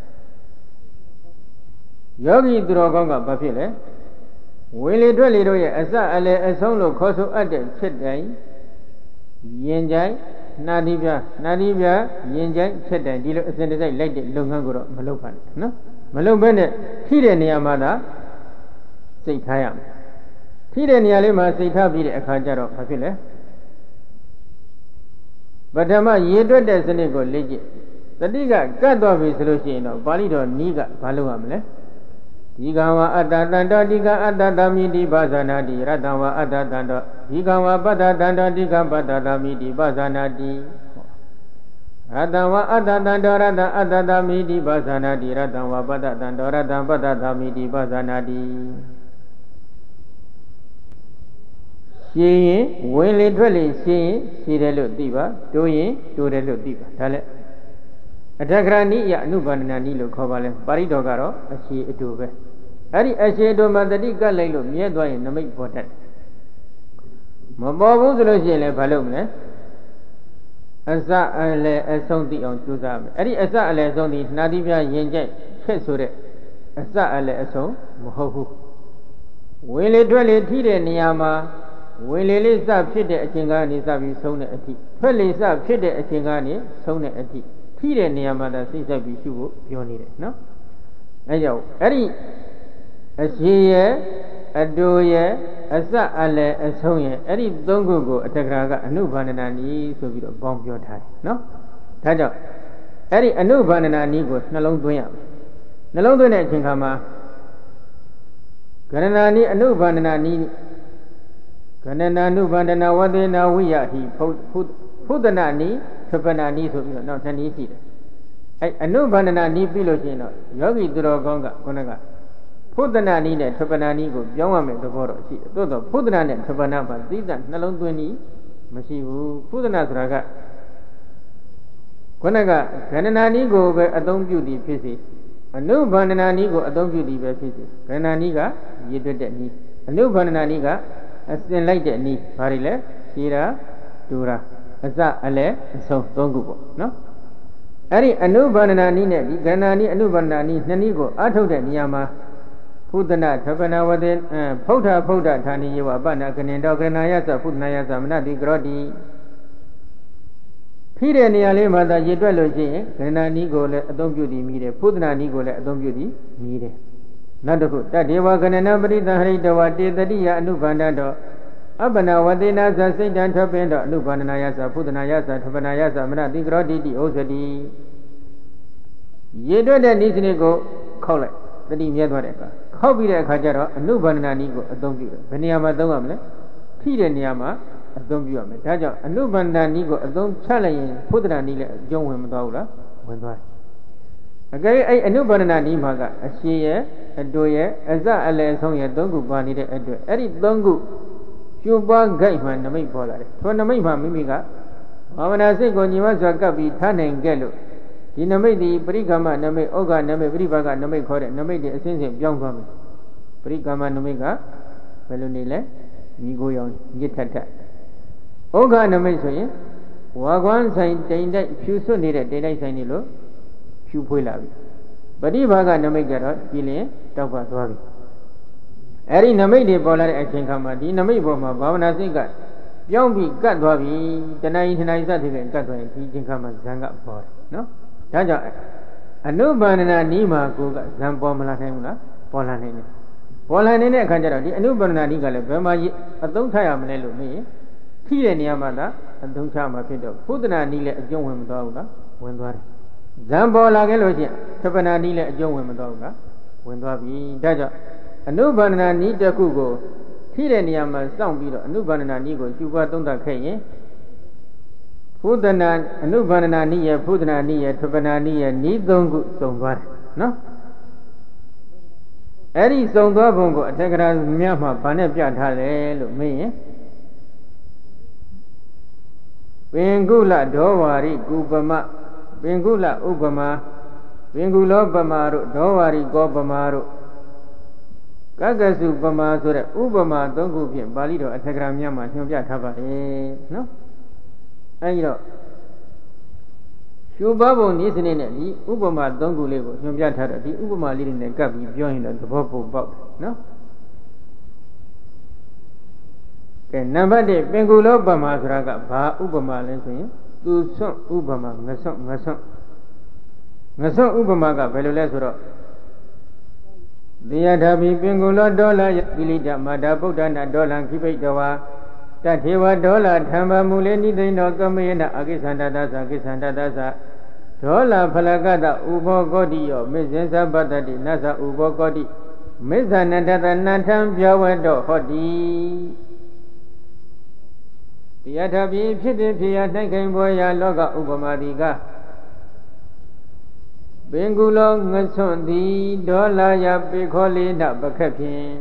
ယောဂီသူတော်ကောင်းကဘာဖြစ်လဲဝင်လေထွက်လေတို့ရဲ့အစအလယ်အဆုံးလို့ခေါ်ဆိုအပ်တဲ့ဖြစ်တိုင်းရင်ကြိုင်နာတိပြနာတိပြရင်ကြိုင်ဖြစ်တိုင်းဒီလိုအစဉ်တစိုက်လိုက်တဲ့လုပ်ငန်းကိုတော့မလုပ်ပါနဲ့နော်မလုပ်ဘဲနဲ့ထိတဲ့နေရာမှာသာစိတ်ထားရမယ်ထိတဲ့နေရာလေးမှာစိတ်ထားပြီးတဲ့အခါကျတော့ဘာဖြစ်လဲပထမရေတွက်တဲ့စနစ်ကိုလေ့ကျင့်တတိကကတ်သွားပြီဆိုလို့ရှိရင်တော့ပါဠိတော်နီးကဘာလုပ်ရမလဲဒီကံဝအတ္တတန္တောဒီကအတ္တတမိတိပါဇာနာတိရတံဝအတ္တတန္တောဒီကံဝပတ္တတန္တောဒီကံပတ္တတမိတိပါဇာနာတိရတံဝအတ္တတန္တောရတံအတ္တတမိတိပါဇာနာတိရတံဝပတ္တတန္တောရတံပတ္တတမိတိပါဇာနာတိရှင်းရင်ဝင်လေထွက်လေရှင်းရင်ရှင်းတယ်လို့သိပါတိုးရင်တိုးတယ်လို့သိပါဒါလည်းအထက်ကရာနိယအနုပါဒနာနိလို့ခေါ်ပါလဲပါဠိတော်ကတော့အရှိအတူပဲအဲ့ဒီအရှိအတူမှာတတိကတ်လိုက်လို့မြဲသွားရင်နမိတ်ပေါ်တတ်မပေါ်ဘူးဆိုလို့ရှိရင်လည်းဘာလုပ်မလဲအစအလယ်အဆုံးသိအောင်ကြိုးစားမယ်အဲ့ဒီအစအလယ်အဆုံးဒီနှာတိပြရင်ကြိုက်ဖြစ်ဆိုတဲ့အစအလယ်အဆုံးမဟုတ်ဘူးဝင်လေထွက်လေထိတဲ့နေရာမှာဝင်လေလေးစဖြစ်တဲ့အချိန်ကနေစပြီးဆုံးတဲ့အထိထွက်လေစဖြစ်တဲ့အချိန်ကနေဆုံးတဲ့အထိထိတဲ့နေရာမှာသာစိတ်ဆက်ပြီးရှုဖို့ပြောနေတယ်နော်အဲကြောင့်အဲ့ဒီအရှိရဲ့အတူရဲ့အစအလယ်အဆုံးရဲ့အဲ့ဒီသုံးခုကိုအတ္တကရာကအနုဘာနနာနီးဆိုပြီးတော့ပေါင်းပြောထားတယ်နော်ဒါကြောင့်အဲ့ဒီအနုဘာဒနာနည်းကိုနှလုံးသွင်းရမယ်နှလုံးသွင်းတဲ့အချိန်ခါမှာကရဏာနည်းအနုဘာဒနာနည်းကရဏာနုဘာဒနာဝသေနာဝိယဟိဖုဖုဒနာနည်းသပ္ပနာနည်းဆိုပြီးတော့နောက်နှစ်နည်းရှိတယ်အဲ့အနုဘာဒနာနည်းပြီးလို့ရှိရင်တော့ယောဂီသူတော်ကောင်းကခုနကဖုဒနာနည်းနဲ့သပ္ပနာနည်းကိုပြောင်းရမယ်သဘောတော့ရှိတယ်သို့တော့ဖုဒနာနဲ့သပ္ပနာမှာသိတဲ့နှလုံးသွင်းနည်းမရှိဘူးဖုဒနာဆိုတာကခုနကကရဏာနည်းကိုပဲအသုံးပြုသည်ဖြစ်စေအနုဘာဒနာနည်းကိုအသုံးပြုသည်ပဲဖြစ်စေကရဏာနည်းကရည်တွက်တဲ့နည်းအနုဘာဒနာနည်းကအစဉ်လိုက်တဲ့နည်းဘာတွေလဲရှည်တာဒူတာအစအလဲအဆုံးသုံးခုပေါ့နော်အဲ့ဒီအနုဘာဒနာနည်းနဲ့ဒီကရဏာနည်းအနုဘာဒနာနည်းနှစ်နည်းကိုအထုတ်တဲ့နေရာမှာဖုဒနာသဗ္ဗနာဝတေဖုဒ္ဓဖုဒ္ဓဌာနိယေဝအပ္ပနာကနိတောကရဏာယသဖုဒနာယသမနတိကရောတိဖိတဲ့နေရာလေးမှာသာရည်တွက်လို့ရှိရင်ကရဏာနည်းကိုလည်းအသုံးပြုသည်မြည်တယ်ဖုဒနာနည်းကိုလည်းအသုံးပြုသည်မြည်တယ်နောက်တစ်ခုတတေဝကရဏပရိသဟရိတဝတေတတိယအနုဘန္ဒတောအပ္ပနာဝတေနာသစိတ်တံထပင်တောအနုဘန္ဒနာယသဖုဒနာယသထပနာယသမနတိကရောတိတိဩဇတိရည်တွက်တဲ့နည်းစနစ်ကိုခောက်လိုက်တတိမြဲသွားတဲ့အခါခောက်ပြီးတဲ့အခါကျတော့အနုဘန္ဒနာနည်းကိုအသုံးပြုတယ်ဘယ်နေရာမှာသုံးရမလဲဖိတဲ့နေရာမှာအသုံးပြုရမယ်ဒါကြောင့်အနုဘန္ဒနာနည်းကိုအသုံးချလိုက်ရင်ဖုဒနာနည်းလည်းအကျုံးဝင်မသွားဘူးလားဝင်သွားတယ်အကယ်၍အဲ့အနုဘန္ဒနာနည်းမှာကအရှိရဲ့အတူရဲ့အစအလယ်ဆုံးရဲ့သုံးခုပါနေတဲ့အတွက်အဲ့ဒီသုံးခုကျုပ်ပွားဂိုက်မှနမိတ်ပေါ်လာတယ်ထိုနမိတ်မှာမိမိကဘာဝနာစိတ်ကိုညီမစွာကပ်ပြီးထားနိုင်ခဲ့လို့ဒီနမိတ်ဒီပရိက္ခမနမိတ်ဩဃနမိတ်ပရိပါကနမိတ်ခေါ်တဲ့နမိတ်တွေအစဉ်စဉ်ပြောင်းသွားမယ်ပရိက္ခမနမိတ်ကဘယ်လိုနေလဲညီကိုရောင်ညစ်ထက်ထက်ဩဃနမိတ်ဆိုရင်ဝါကွမ်းဆိုင်တိမ်တိုက်ဖြူစွတ်နေတဲ့တိမ်တိုက်ဆိုင်နေလို့ဖြူဖွေးလာပြီပရိပါကနမိတ်ကတော့ကြည်လင်တောက်ပသွားပြီအဲ့ဒီနမိတ်တွေပေါ်လာတဲ့အချိန်ခါမှာဒီနမိတ်ပေါ်မှာဘာဝနာစိတ်ကပြောင်းပြီးကတ်သွားပြီတဏှာကြီးတဏှာကြီးစသည်ဖြင့်ကတ်သွားရင်ဒီအချိန်ခါမှာဇံကပေါ်တယ်နော်ဒါကြောင့်အနုဘာဒနာနီးမှာကိုကဇံပေါ်မလာနိုင်ဘူးလားပေါ်လာနိုင်တယ်ပေါ်လာနေတဲ့အခါကျတော့ဒီအနုဘာဒနာနီးကလည်းဘယ်မှာအသုံးချရမလဲလို့မေးရင်ထိတဲ့နေရာမှာသာအသုံးချမှာဖြစ်တော့ဖုဒနာနီးလည်းအကျုံးဝင်မသွားဘူးလားဝင်သွားတယ်ဇံပေါ်လာခဲ့လို့ရှိရင်သပ္ပနာနီးလည်းအကျုံးဝင်မသွားဘူးလားဝင်သွားပြီဒါကြောင့်အနုဘာဒနာနီးတစ်ခုကိုထိတဲ့နေရာမှာစောင့်ပြီးတော့အနုဘာဒနာနီးကိုကျူပွားသုံးသပ်ခဲ့ရင်ဖုဒနာအနုဘာဒနာနိယဖုဒနာနိယသပ္ပနာနိယဤသုံးခုစုံသွားတယ်နော်အဲ့ဒီစုံသွားပုံကိုအထက်ကရာမြတ်မှာဗာနဲ့ပြထားတယ်လို့မေးရင်ပင်ကုလဒောဝါရိကုပမပင်ကုလဥပမာပင်ကုလောပမာတို့ဒောဝါရိကောပမာတို့ကကစုပမာဆိုတဲ့ဥပမာသုံးခုဖြင့်ပါဠိတော်အထက်ကရာမြတ်မှာညွှန်ပြထားပါတယ်နော်အဲဒီတော့ရှုဘဘုံဤစနစ်နဲ့ဒီဥပမာသုံးခုလေးကိုညွှန်ပြထားတော့ဒီဥပမာလေးတွေနဲ့ကပ်ပြီးပြောရင်တော့သဘောပေါက်ပေါက်နော်ကဲနံပါတ်တစ်ပင်ကုလောပမာဆိုတာကဘာဥပမာလဲဆိုရင်သူဆွန့်ဥပမာငဆွန့်ငဆွန့်ငဆွန့်ဥပမာကဘယ်လိုလဲဆိုတော့တရားဓာဘိပင်ကုလောဒေါလကိလိတမာတာဗုဒ္ဓနာဒေါလံခိပိတဝါတထေဝဒေါလထံပါမူလေနိသိဏောကမယေနအကိသန္တသသကိသန္တသသဒေါလဖလကတဥဘောကောတိယောမေဇင်္ဇပတ္တိနသဥဘောကောတိမေဇနန္တတနန္ထံပြောဝတ္တောဟောတိတရားဓာဘိဖြစ်သည်ဖြစ်ရာ၌ခိုင်ဘောရာလောကဥပမာတိကပင်ကုလောငဆွန့်သည်ဒေါလာယပေခောလေးနပခက်ဖြင့်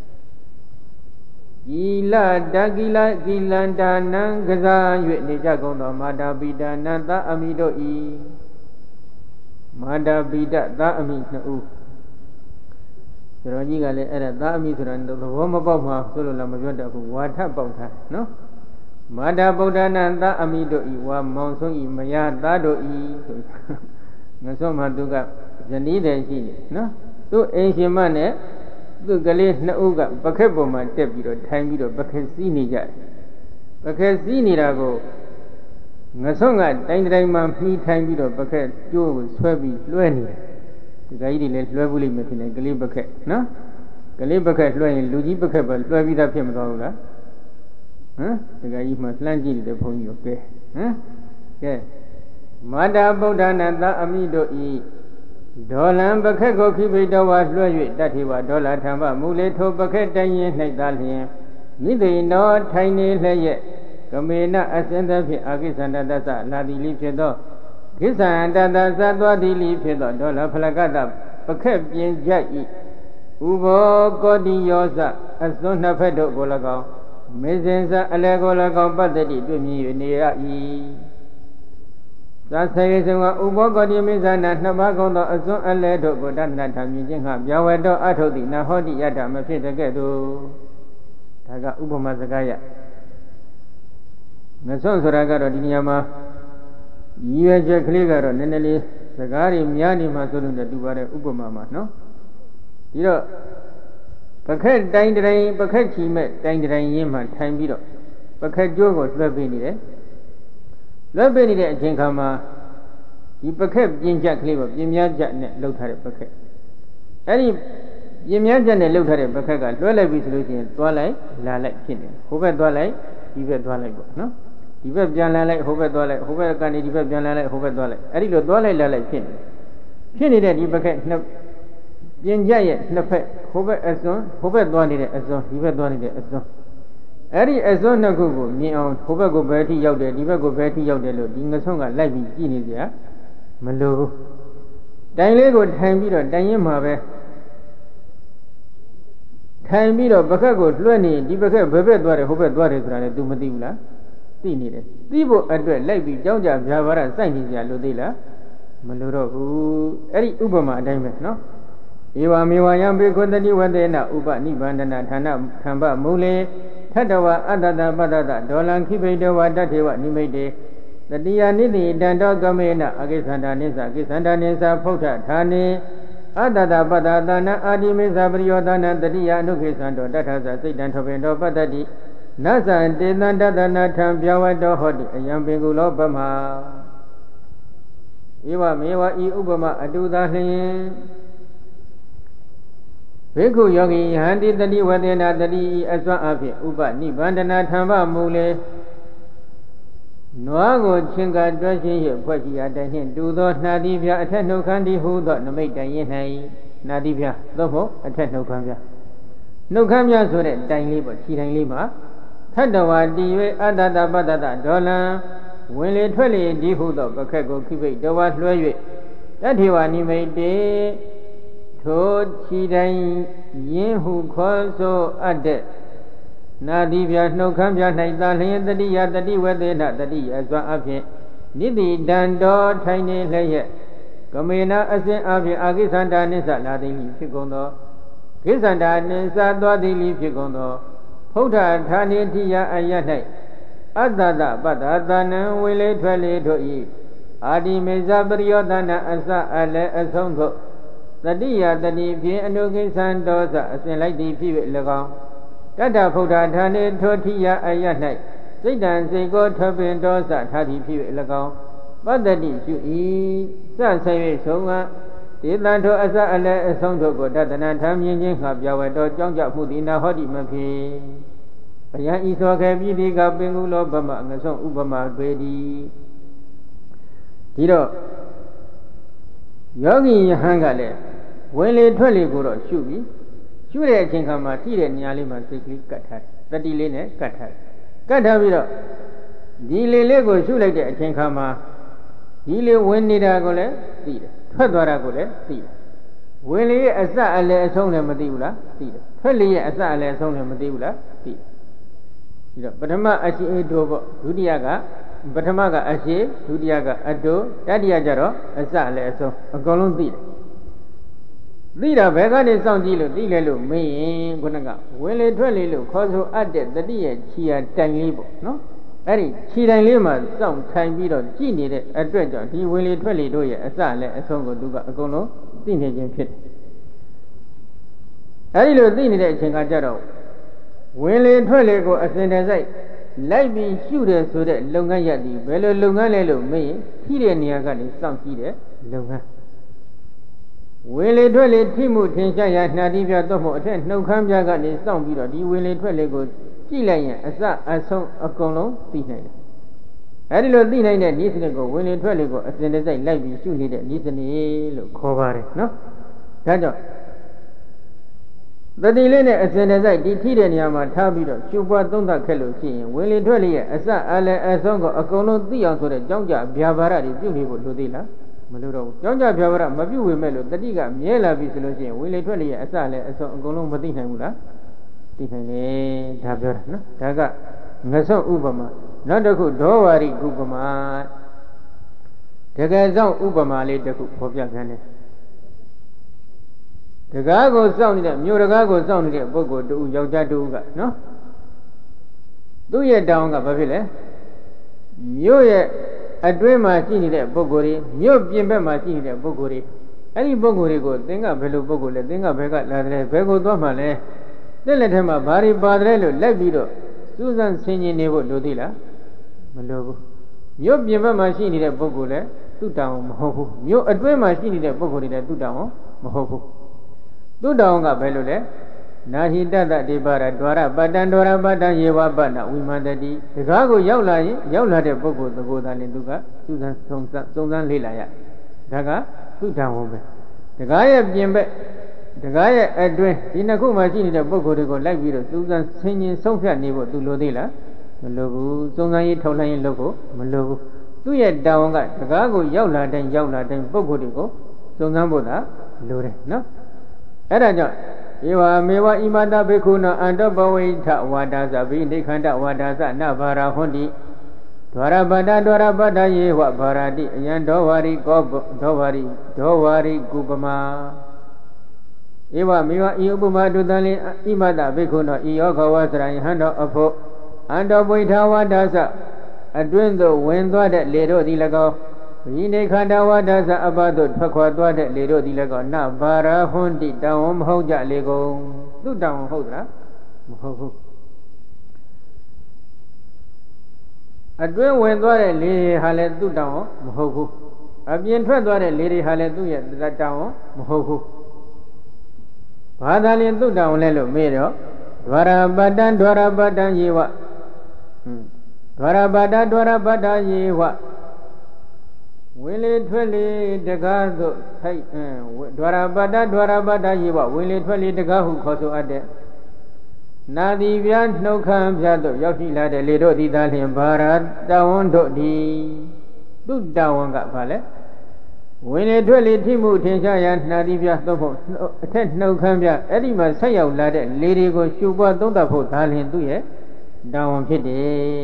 ဂီလတဂီလဂီလန္တာနံကစား၍နေကြကုန်သောမာတာပိတာနန္တအမိတို့ဤမာတာပိတသာအမိနှစ်ဦးဆိုတော့ကြီးကလည်းအဲ့ဒါသာအမိဆိုတာသဘောမပေါက်မှဆိုလို့လည်းမပြောတတ်ဘူးဝါထပေါက်ထားနော်မာတာဗုဒ္ဓနာသာအမိတို့ဤဝါမောင်ဆုံးဤမယားသားတို့ဤဆိုငါဆုံးမှသူကဇနီးတယ်ရှိနေနော်သူအိမ်ရှင်မနဲ့သူကလေးနှစ်ဦးကပခက်ပေါ်မှာတက်ပြီးတော့ထိုင်ပြီးတော့ပခက်စီးနေကြတယ်ပခက်စီးနေတာကိုငဆုံးကတိုင်းတိုင်းမှာမှီထိုင်ပြီးတော့ပခက်ကျိုးကိုဆွဲပြီးလွှဲနေတယ်ဒီကကြီးတွေလည်းလွှဲဘူးလိမ့်မယ်ထင်တယ်ကလေးပခက်နော်ကလေးပခက်လွှဲရင်လူကြီးပခက်ပဲလွှဲပြီးသားဖြစ်မသွားဘူးလားဟမ်ဒီကကြီးမှလှမ်းကြည့်နေတဲ့ဘုန်းကြီးကိုကဲဟမ်ကဲမာတာဗုဒ္ဓနာသာအမိတို့ဤဒေါလံပခက်ကိုခိဘိတဝါလွှဲ၍တထေဝဒေါလာထံပမူလေထိုပခက်တိုင်းရင်၌သာလျင်မိသိနောထိုင်နေလျက်ကမေနအစင်သဖြင့်အာကိသန္တတသလာတိလိဖြစ်သောကိသန္တတသသွားတိလိဖြစ်သောဒေါလဖလကတပခက်ပြင်ကြ၏ဥဘောကောတိယောဇအစွန်းနှစ်ဖက်တို့ကို၎င်းမေဇင်စအလဲကို၎င်းပတ္တိတွေ့မြင်၍နေရ၏သာဆေဆုံကဥဘောကောတိမေဇနာနှစ်ပါးကုန်သောအစွန်းအလဲတို့ကိုတဏ္ဍထမြင်ခြင်းဟဗျာဝတ္တောအထုတိနဟောတိယတမဖြစ်တဲ့ကဲ့သို့ဒါကဥပမာစကားရငဆွန့်ဆိုတာကတော့ဒီနေရာမှာရည်ရွယ်ချက်ကလေးကတော့နည်းနည်းလေးစကားတွေများနေမှဆိုလို့တူပါတယ်ဥပမာမှာနော်ဒီတော့ပခက်တိုင်းတိုင်းပခက်ချီမဲ့တိုင်းတိုင်းရင်းမှထိုင်ပြီးတော့ပခက်ကျိုးကိုလွှဲပေးနေတယ်လွှဲပေးနေတဲ့အချိန်ခါမှာဒီပခက်ပြင်းချက်ကလေးပေါ့ပြင်းများချက်နဲ့လှုပ်ထားတဲ့ပခက်အဲ့ဒီပြင်းများချက်နဲ့လှုပ်ထားတဲ့ပခက်ကလွှဲလိုက်ပြီဆိုလို့ရှိရင်သွားလိုက်လာလိုက်ဖြစ်နေဟိုဘက်သွားလိုက်ဒီဘက်သွားလိုက်ပေါ့နော်ဒီဘက်ပြန်လာလိုက်ဟိုဘက်သွားလိုက်ဟိုဘက်ကနေဒီဘက်ပြန်လာလိုက်ဟိုဘက်သွားလိုက်အဲ့ဒီလိုသွားလိုက်လာလိုက်ဖြစ်နေဖြစ်နေတဲ့ဒီပခက်နှစ်ပြင်ကြရဲ့နှစ်ဖက်ဟိုဘက်အစွန်းဟိုဘက်သွားနေတဲ့အစွန်းဒီဘက်သွားနေတဲ့အစွန်းအဲ့ဒီအစွန်းနှစ်ခုကိုမြင်အောင်ဟိုဘက်ကိုဘယ်ထိရောက်တယ်ဒီဘက်ကိုဘယ်ထိရောက်တယ်လို့ဒီငဆွန့်ကလိုက်ပြီးကြည့်နေစရာမလိုဘူးတိုင်လေးကိုထိုင်ပြီးတော့တိုင်ရင်မှာပဲထိုင်ပြီးတော့ပခက်ကိုလွှဲနေဒီပခက်ဘယ်ဘက်သွားတယ်ဟိုဘက်သွားတယ်ဆိုတာလည်း तू မသိဘူးလားသိနေတယ်သိဖို့အတွက်လိုက်ပြီးကြောင်းကြဗျာပါဒစိုက်နေစရာလိုသေးလားမလိုတော့ဘူးအဲ့ဒီဥပမာအတိုင်းပဲနော်ဧဝမေဝယံဘေခွတတိဝတေနဥပနိဗ္ဗန္ဒနာဌာနသံပမူလေထတဝအတ္တတပတ္တတဒေါလံခိဘိတဝတထေဝနိမိတေတတိယနိတိတံတောကမေနအကိသန္တာနိသကိသန္တာနိသဖုဋ္ဌဌာနေအတ္တတပတ္တသနာအာတိမေသပရိယောသနာတတိယအနုခေသံတောတထသစိတ်တံထပင်တောပတ္တိနသံတေသန္တတနာထံပြဝတ္တောဟောတိအယံပင်ကုလောပမဧဝမေဝဤဥပမအတုသာလျင်ဘေကုယောဂီယဟန္တိတတိဝတေနာတတိအစွမ်းအဖြစ်ဥပနိဗ္ဗန္ဒနာထံပမူလေနွားကိုချင်းကတွဲချင်းရဖွဲ့ကြည်ရတဲ့နှင့်တူသောနှာတိပြအထက်နှုတ်ခမ်းသည်ဟုသောနမိတ်တိုင်ရင်၌နှာတိပြသို့မဟုတ်အထက်နှုတ်ခမ်းပြနှုတ်ခမ်းပြဆိုတဲ့တိုင်လေးပေါ့ခြေတိုင်လေးမှာထတဝတီ၍အတ္တတပတ္တတဒေါလံဝင်လေထွက်လေဒီဟုသောပခက်ကိုခိဘိတဝါလွှဲ၍တထေဝနိမိတ်တေထိုခြေတိုင်ယင်းဟုခေါ်ဆိုအပ်တဲ့နာတိပြနှုတ်ခမ်းပြ၌သာလျင်တတိယတတိဝတေနတတိယစွာအဖြစ်နိတိတံတော်ထိုင်နေလျက်ကမေနာအစဉ်အဖြစ်အာကိသန္တာနိစ္စလာသိလိဖြစ်ကုန်သောကိသန္တာနိစ္စသွားသိလိဖြစ်ကုန်သောဖုဋ္ဌဌာနေတိယအယ၌အတ္တတပတ္တသနံဝေလေထွက်လေတို့၏အာတိမေဇပရိယောသနာအစအလည်းအဆုံးသို့တတိယတတိဖြင့်အနုကိသံတော်စအစဉ်လိုက်သည်ဖြစ်၍၎င်းတတ္တဖုဋ္ဌဌာနေထိုတိယအယ၌စိတ်တံစိတ်ကိုထပင်တော်စထားသည်ဖြစ်၍၎င်းပတ္တိရှု၏စဆက်၍ဆုံးကဒေသံထိုအစအလည်းအဆုံးတို့ကိုတတနာထမ်းမြင်ခြင်းငှပြဝတ္တောကြောင့်ကြမှုသည်နာဟောတိမဖြစ်ဘယံဤသောခေပြည်ဒီကပင်ကုလောဗမငဆုံးဥပမာတွေသည်ဒီတော့ယောဂီယဟန်ကလည်းဝင်လေထွက်လေကိုတော့ရှုပြီးရှုတဲ့အချိန်ခါမှာထိတဲ့နေရာလေးမှာစိတ်ကလေးကတ်ထားတယ်တတိလေးနဲ့ကတ်ထားတယ်ကတ်ထားပြီးတော့ဒီလေလေးကိုရှုလိုက်တဲ့အချိန်ခါမှာဒီလေဝင်နေတာကိုလည်းသိတယ်ထွက်သွားတာကိုလည်းသိတယ်ဝင်လေရဲ့အစအလယ်အဆုံးလည်းမသိဘူးလားသိတယ်ထွက်လေရဲ့အစအလယ်အဆုံးလည်းမသိဘူးလားသိတယ်ဒီတော့ပထမအရှိအတိုပေါ့ဒုတိယကပထမကအရှိဒုတိယကအတိုတတိယကျတော့အစအလယ်အဆုံးအကုန်လုံးသိတယ်သိတာဘယ်ကနေစောင့်ကြည့်လို့သိလဲလို့မေးရင်ခုနကဝင်လေထွက်လေလို့ခေါ်ဆိုအပ်တဲ့တတိယခြေရတိုင်လေးပေါ့နော်အဲ့ဒီခြေတိုင်လေးမှာစောင့်ထိုင်ပြီးတော့ကြည့်နေတဲ့အတွက်ကြောင့်ဒီဝင်လေထွက်လေတို့ရဲ့အစလည်းအဆုံးကိုသူကအကုန်လုံးသိနေခြင်းဖြစ်တယ်အဲ့ဒီလိုသိနေတဲ့အချိန်ကကြတော့ဝင်လေထွက်လေကိုအစဉ်တစိုက်လိုက်ပြီးရှုတယ်ဆိုတဲ့လုပ်ငန်းရပ်ဒီဘယ်လိုလုပ်ငန်းလဲလို့မေးရင်ထိတဲ့နေရာကနေစောင့်ကြည့်တဲ့လုပ်ငန်းဝင်လေထွက်လေထိမှုထင်ရှားရာနှာတိပြတော့မို့အထက်နှုတ်ခမ်းပြကနေစောင့်ပြီးတော့ဒီဝင်လေထွက်လေကိုကြည့်လိုက်ရင်အစအဆုံးအကုန်လုံးသိနိုင်တယ်အဲဒီလိုသိနိုင်တဲ့ဤစနစ်ကိုဝင်လေထွက်လေကိုအစဉ်တစိုက်လိုက်ပြီးရှုနေတဲ့ဤစနစ်လို့ခေါ်ပါတယ်နော်ဒါကြောင့်တတိလေးနဲ့အစဉ်တစိုက်ဒီထိတဲ့နေရာမှာထားပြီးတော့ရှုပွားသုံးသပ်ခဲ့လို့ရှိရင်ဝင်လေထွက်လေရဲ့အစအလယ်အဆုံးကိုအကုန်လုံးသိအောင်ဆိုတဲ့ကြောင်းကြဗျာပါဒတွေပြုနေဖို့လိုသေးလားမလိုတော့ဘူးကြောင်းကြဗျာပါဒမပြုဝေမဲ့လို့တတိကမြဲလာပြီဆိုလို့ရှိရင်ဝင်လေထွက်လေရဲ့အစလည်းအဆုံးအကုန်လုံးမသိနိုင်ဘူးလားသိနိုင်တယ်ဒါပြောတာနော်ဒါကငဆုတ်ဥပမာနောက်တစ်ခုဒေါဝါရိဥပမာတကယ်ဆောင်ဥပမာလေးတစ်ခုဖော်ပြခံတယ်တကားကိုစောင့်နေတဲ့မြို့တကားကိုစောင့်နေတဲ့ပုဂ္ဂိုလ်တူယောက်ျားတူကနော်သူ့ရဲ့တောင်းကဘာဖြစ်လဲမြို့ရဲ့အတွင်းမှာရှိနေတဲ့ပုဂ္ဂိုလ်တွေမြို့ပြင်ဘက်မှာရှိနေတဲ့ပုဂ္ဂိုလ်တွေအဲ့ဒီပုဂ္ဂိုလ်တွေကိုသင်ကဘယ်လိုပုဂ္ဂိုလ်လဲသင်ကဘယ်ကလာတယ်ဘယ်ကိုသွားမှလဲတဲ့လက်ထက်မှာဘာတွေပါတယ်လို့လိုက်ပြီးတော့စူးစမ်းဆင်ခြင်နေဖို့လိုသေးလားမလိုဘူးမြို့ပြင်ဘက်မှာရှိနေတဲ့ပုဂ္ဂိုလ်လည်းသူ့တောင်းမဟုတ်ဘူးမြို့အတွင်းမှာရှိနေတဲ့ပုဂ္ဂိုလ်တွေလည်းသူ့တောင်းမဟုတ်ဘူးသူ့တောင်းကဘယ်လိုလဲနာဟိတတတိပါရဒွါရပတ္တံဒွါရပတ္တံယေဝပတ္တဝိမန္တတိတကားကိုရောက်လာရင်ရောက်လာတဲ့ပုဂ္ဂိုလ်သဘောသားလည်းသူကစူးစမ်းစုံစမ်းစုံစမ်းလေ့လာရဒါကသူ့တောင်းပဲတကားရဲ့ပြင်ဘက်တကားရဲ့အတွင်းဒီနှစ်ခုမှရှိနေတဲ့ပုဂ္ဂိုလ်တွေကိုလိုက်ပြီးတော့စူးစမ်းဆင်ခြင်ဆုံးဖြတ်နေဖို့သူလိုသေးလားမလိုဘူးစုံစမ်းရေးထောက်လှမ်းရေးလုပ်ဖို့မလိုဘူးသူ့ရဲ့တောင်းကတကားကိုရောက်လာတိုင်းရောက်လာတိုင်းပုဂ္ဂိုလ်တွေကိုစုံစမ်းဖို့သာလိုတယ်နော်အဲ့ဒါကြောင့်ဧဝမေဝဣမတဘိက္ခုနောအန္တပဝိထဝါဒသဗိနိခန္ဓဝါဒသနဘာရာဟွန်တိဒွါရပတ္တဒွါရပတ္တယေဝဘာရာတိအယံဒောဝါရိကောဒောဝါရိဒောဝါရိကုပမာဧဝမေဝဤဥပမာတုတံလင်ဣမတဘိက္ခုနောဤယောဂဝသရယဟံတော်အဖို့အန္တပဝိထဝါဒသအတွင်းသို့ဝင်သွားတဲ့လေတို့သည်၎င်းဝိနိခန္ဓဝါဒသအပသို့ထွက်ခွာသွားတဲ့လေတို့သည်၎င်းနဘာရာဟွန်တိတောင်းမဟုတ်ကြလေကုန်သူတောင်းဟုတ်သလားမဟုတ်ဘူးအတွင်းဝင်သွားတဲ့လေဟာလည်းသူတောင်းမဟုတ်ဘူးအပြင်ထွက်သွားတဲ့လေတွေဟာလည်းသူ့ရဲ့တောင်းမဟုတ်ဘူးဘာသာလျင်သူတောင်းလဲလို့မေးတော့ဒွါရပတ္တံဒွါရပတ္တံယေဝဒွါရပတ္တဒွါရပတ္တယေဝဝင်လေထွက်လေတကားသို့ထိုက်ဒွါရပတ္တဒွါရပတ္တယေဝဝင်လေထွက်လေတကားဟုခေါ်ဆိုအပ်တဲ့နာတိပြနှုတ်ခမ်းပြသို့ရောက်ရှိလာတဲ့လေတို့သည်သာလျှင်ဘာရတဝန်းတို့သည်သူတဝန်းကဘာလဲဝင်လေထွက်လေထိမှုထင်ရှားရာနာတိပြသို့ဖို့အထက်နှုတ်ခမ်းပြအဲ့ဒီမှာဆက်ရောက်လာတဲ့လေတွေကိုရှုပွားသုံးသပ်ဖို့သာလျှင်သူရဲ့တဝန်းဖြစ်တယ်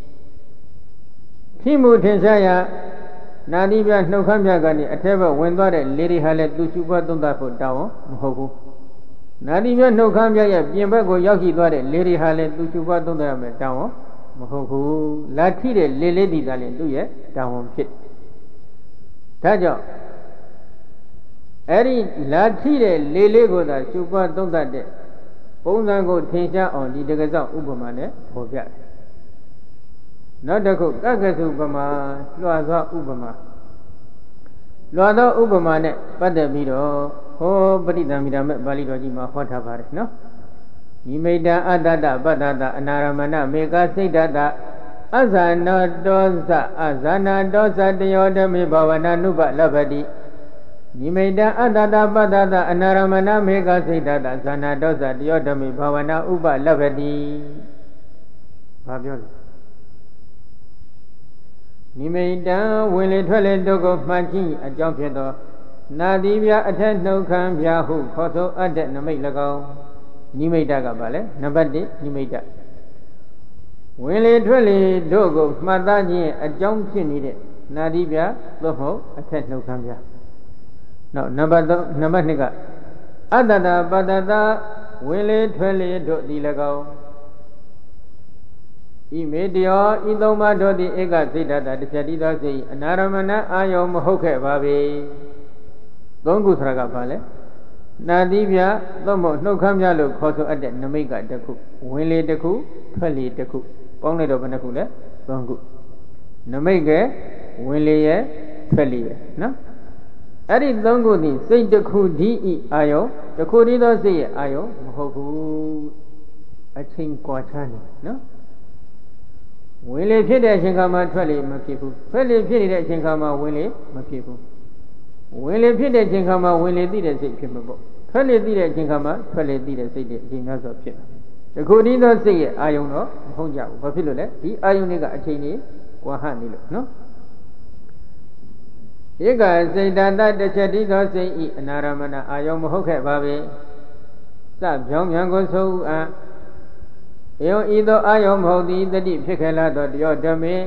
ထိမှုထင်ရှားရာနာတိပြနှုတ်ခမ်းပြကနေအထက်ဘက်ဝင်သွားတဲ့လေတွေဟာလည်းသူရှုပွားသုံးသပ်ဖို့တောင်းမဟုတ်ဘူးနာတိပြနှုတ်ခမ်းပြရဲ့ပြင်ဘက်ကိုရောက်ရှိသွားတဲ့လေတွေဟာလည်းသူရှုပွားသုံးသပ်ရမယ်တောင်းမဟုတ်ဘူးလာထိတဲ့လေလေးဒီကလည်းသူ့ရဲ့တောင်းဖြစ်ဒါကြောင့်အဲ့ဒီလာထိတဲ့လေလေးကိုသာရှုပွားသုံးသပ်တဲ့ပုံစံကိုထင်ရှားအောင်ဒီတက္ကသဥပမာနဲ့ဖော်ပြတယ်နောက်တစ်ခုကက္ကစုပမာလွှာသောဥပမာလွှာသောဥပမာနဲ့ပတ်သက်ပြီးတော့ဟောပဋိသင်္မိတာမဲ့ပါဠိတော်ကြီးမှာဟောထားပါတယ်နော်နိမိတအတ္တတပတ္တတအနာရမဏမေကစိတ်တတအဇာနောတောဇအဇာနာတောဇတယောဓမေဘဝနာနုပလဗ္ဗတိနိမိတအတ္တတပတ္တတအနာရမဏမေကစိတ်တတဇာနာတောဇတယောဓမေဘဝနာဥပလဗ္ဗတိဘာပြောလဲနိမိတံဝင်လေထွက်လေတို့ကိုမှန်ချင်းအကြောင်းဖြစ်သောနာတိပြအထက်နှုတ်ခံပြဟုခေါ်ဆိုအပ်တဲ့နမိတ်၎င်းနိမိတကပါလေနံပါတ်တစ်နိမိတဝင်လေထွက်လေတို့ကိုမှတ်သားခြင်းအကြောင်းဖြစ်နေတဲ့နာတိပြသို့မဟုတ်အထက်နှုတ်ခံပြနောက်နံပါတ်သုံးနံပါတ်နှစ်ကအတ္တတပတ္တတဝင်လေထွက်လေတို့သည်၎င်းဤမေတ္တောဤသုံးပါးတို့သည်ဧကစိတ်တတတစ်ချက်တည်းသောစိတ်အနာရမဏအာယုံမဟုတ်ခဲ့ပါပေသုံးခုဆိုတာကဘာလဲနာတိပြသို့မဟုတ်နှုတ်ခမ်းပြလို့ခေါ်ဆိုအပ်တဲ့နမိတ်ကတစ်ခုဝင်လေတစ်ခုထွက်လေတစ်ခုပေါင်းလိုက်တော့ဘယ်နှခုလဲသုံးခုနမိတ်ကဝင်လေရဲ့ထွက်လေရဲ့နော်အဲ့ဒီသုံးခုသည်စိတ်တစ်ခုဒီဤအာယုံတစ်ခုတည်းသောစိတ်ရဲ့အာယုံမဟုတ်ဘူးအချိန်ကွာခြားနေနော်ဝင်လေဖြစ်တဲ့အချိန်ခါမှာထွက်လေမဖြစ်ဘူးထွက်လေဖြစ်နေတဲ့အချိန်ခါမှာဝင်လေမဖြစ်ဘူးဝင်လေဖြစ်တဲ့အချိန်ခါမှာဝင်လေသိတဲ့စိတ်ဖြစ်မှာပေါ့ထွက်လေသိတဲ့အချိန်ခါမှာထွက်လေသိတဲ့စိတ်တွေအချိန်များစွာဖြစ်မှာတခုတည်းသောစိတ်ရဲ့အာယုံတော့မဟုတ်ကြဘူးဘာဖြစ်လို့လဲဒီအာယုံတွေကအချိန်ကြီးကွာဟနေလို့နော်ဧကစိတ်တတတစ်ချက်တည်းသောစိတ်ဤအနာရမဏအာယုံမဟုတ်ခဲ့ပါပဲစပြောင်းပြန်ကိုဆိုဥအာဧဝံဤသောအာယုံမဟုတ်သည်တတိဖြစ်ခဲ့လာသောတယောဓမေ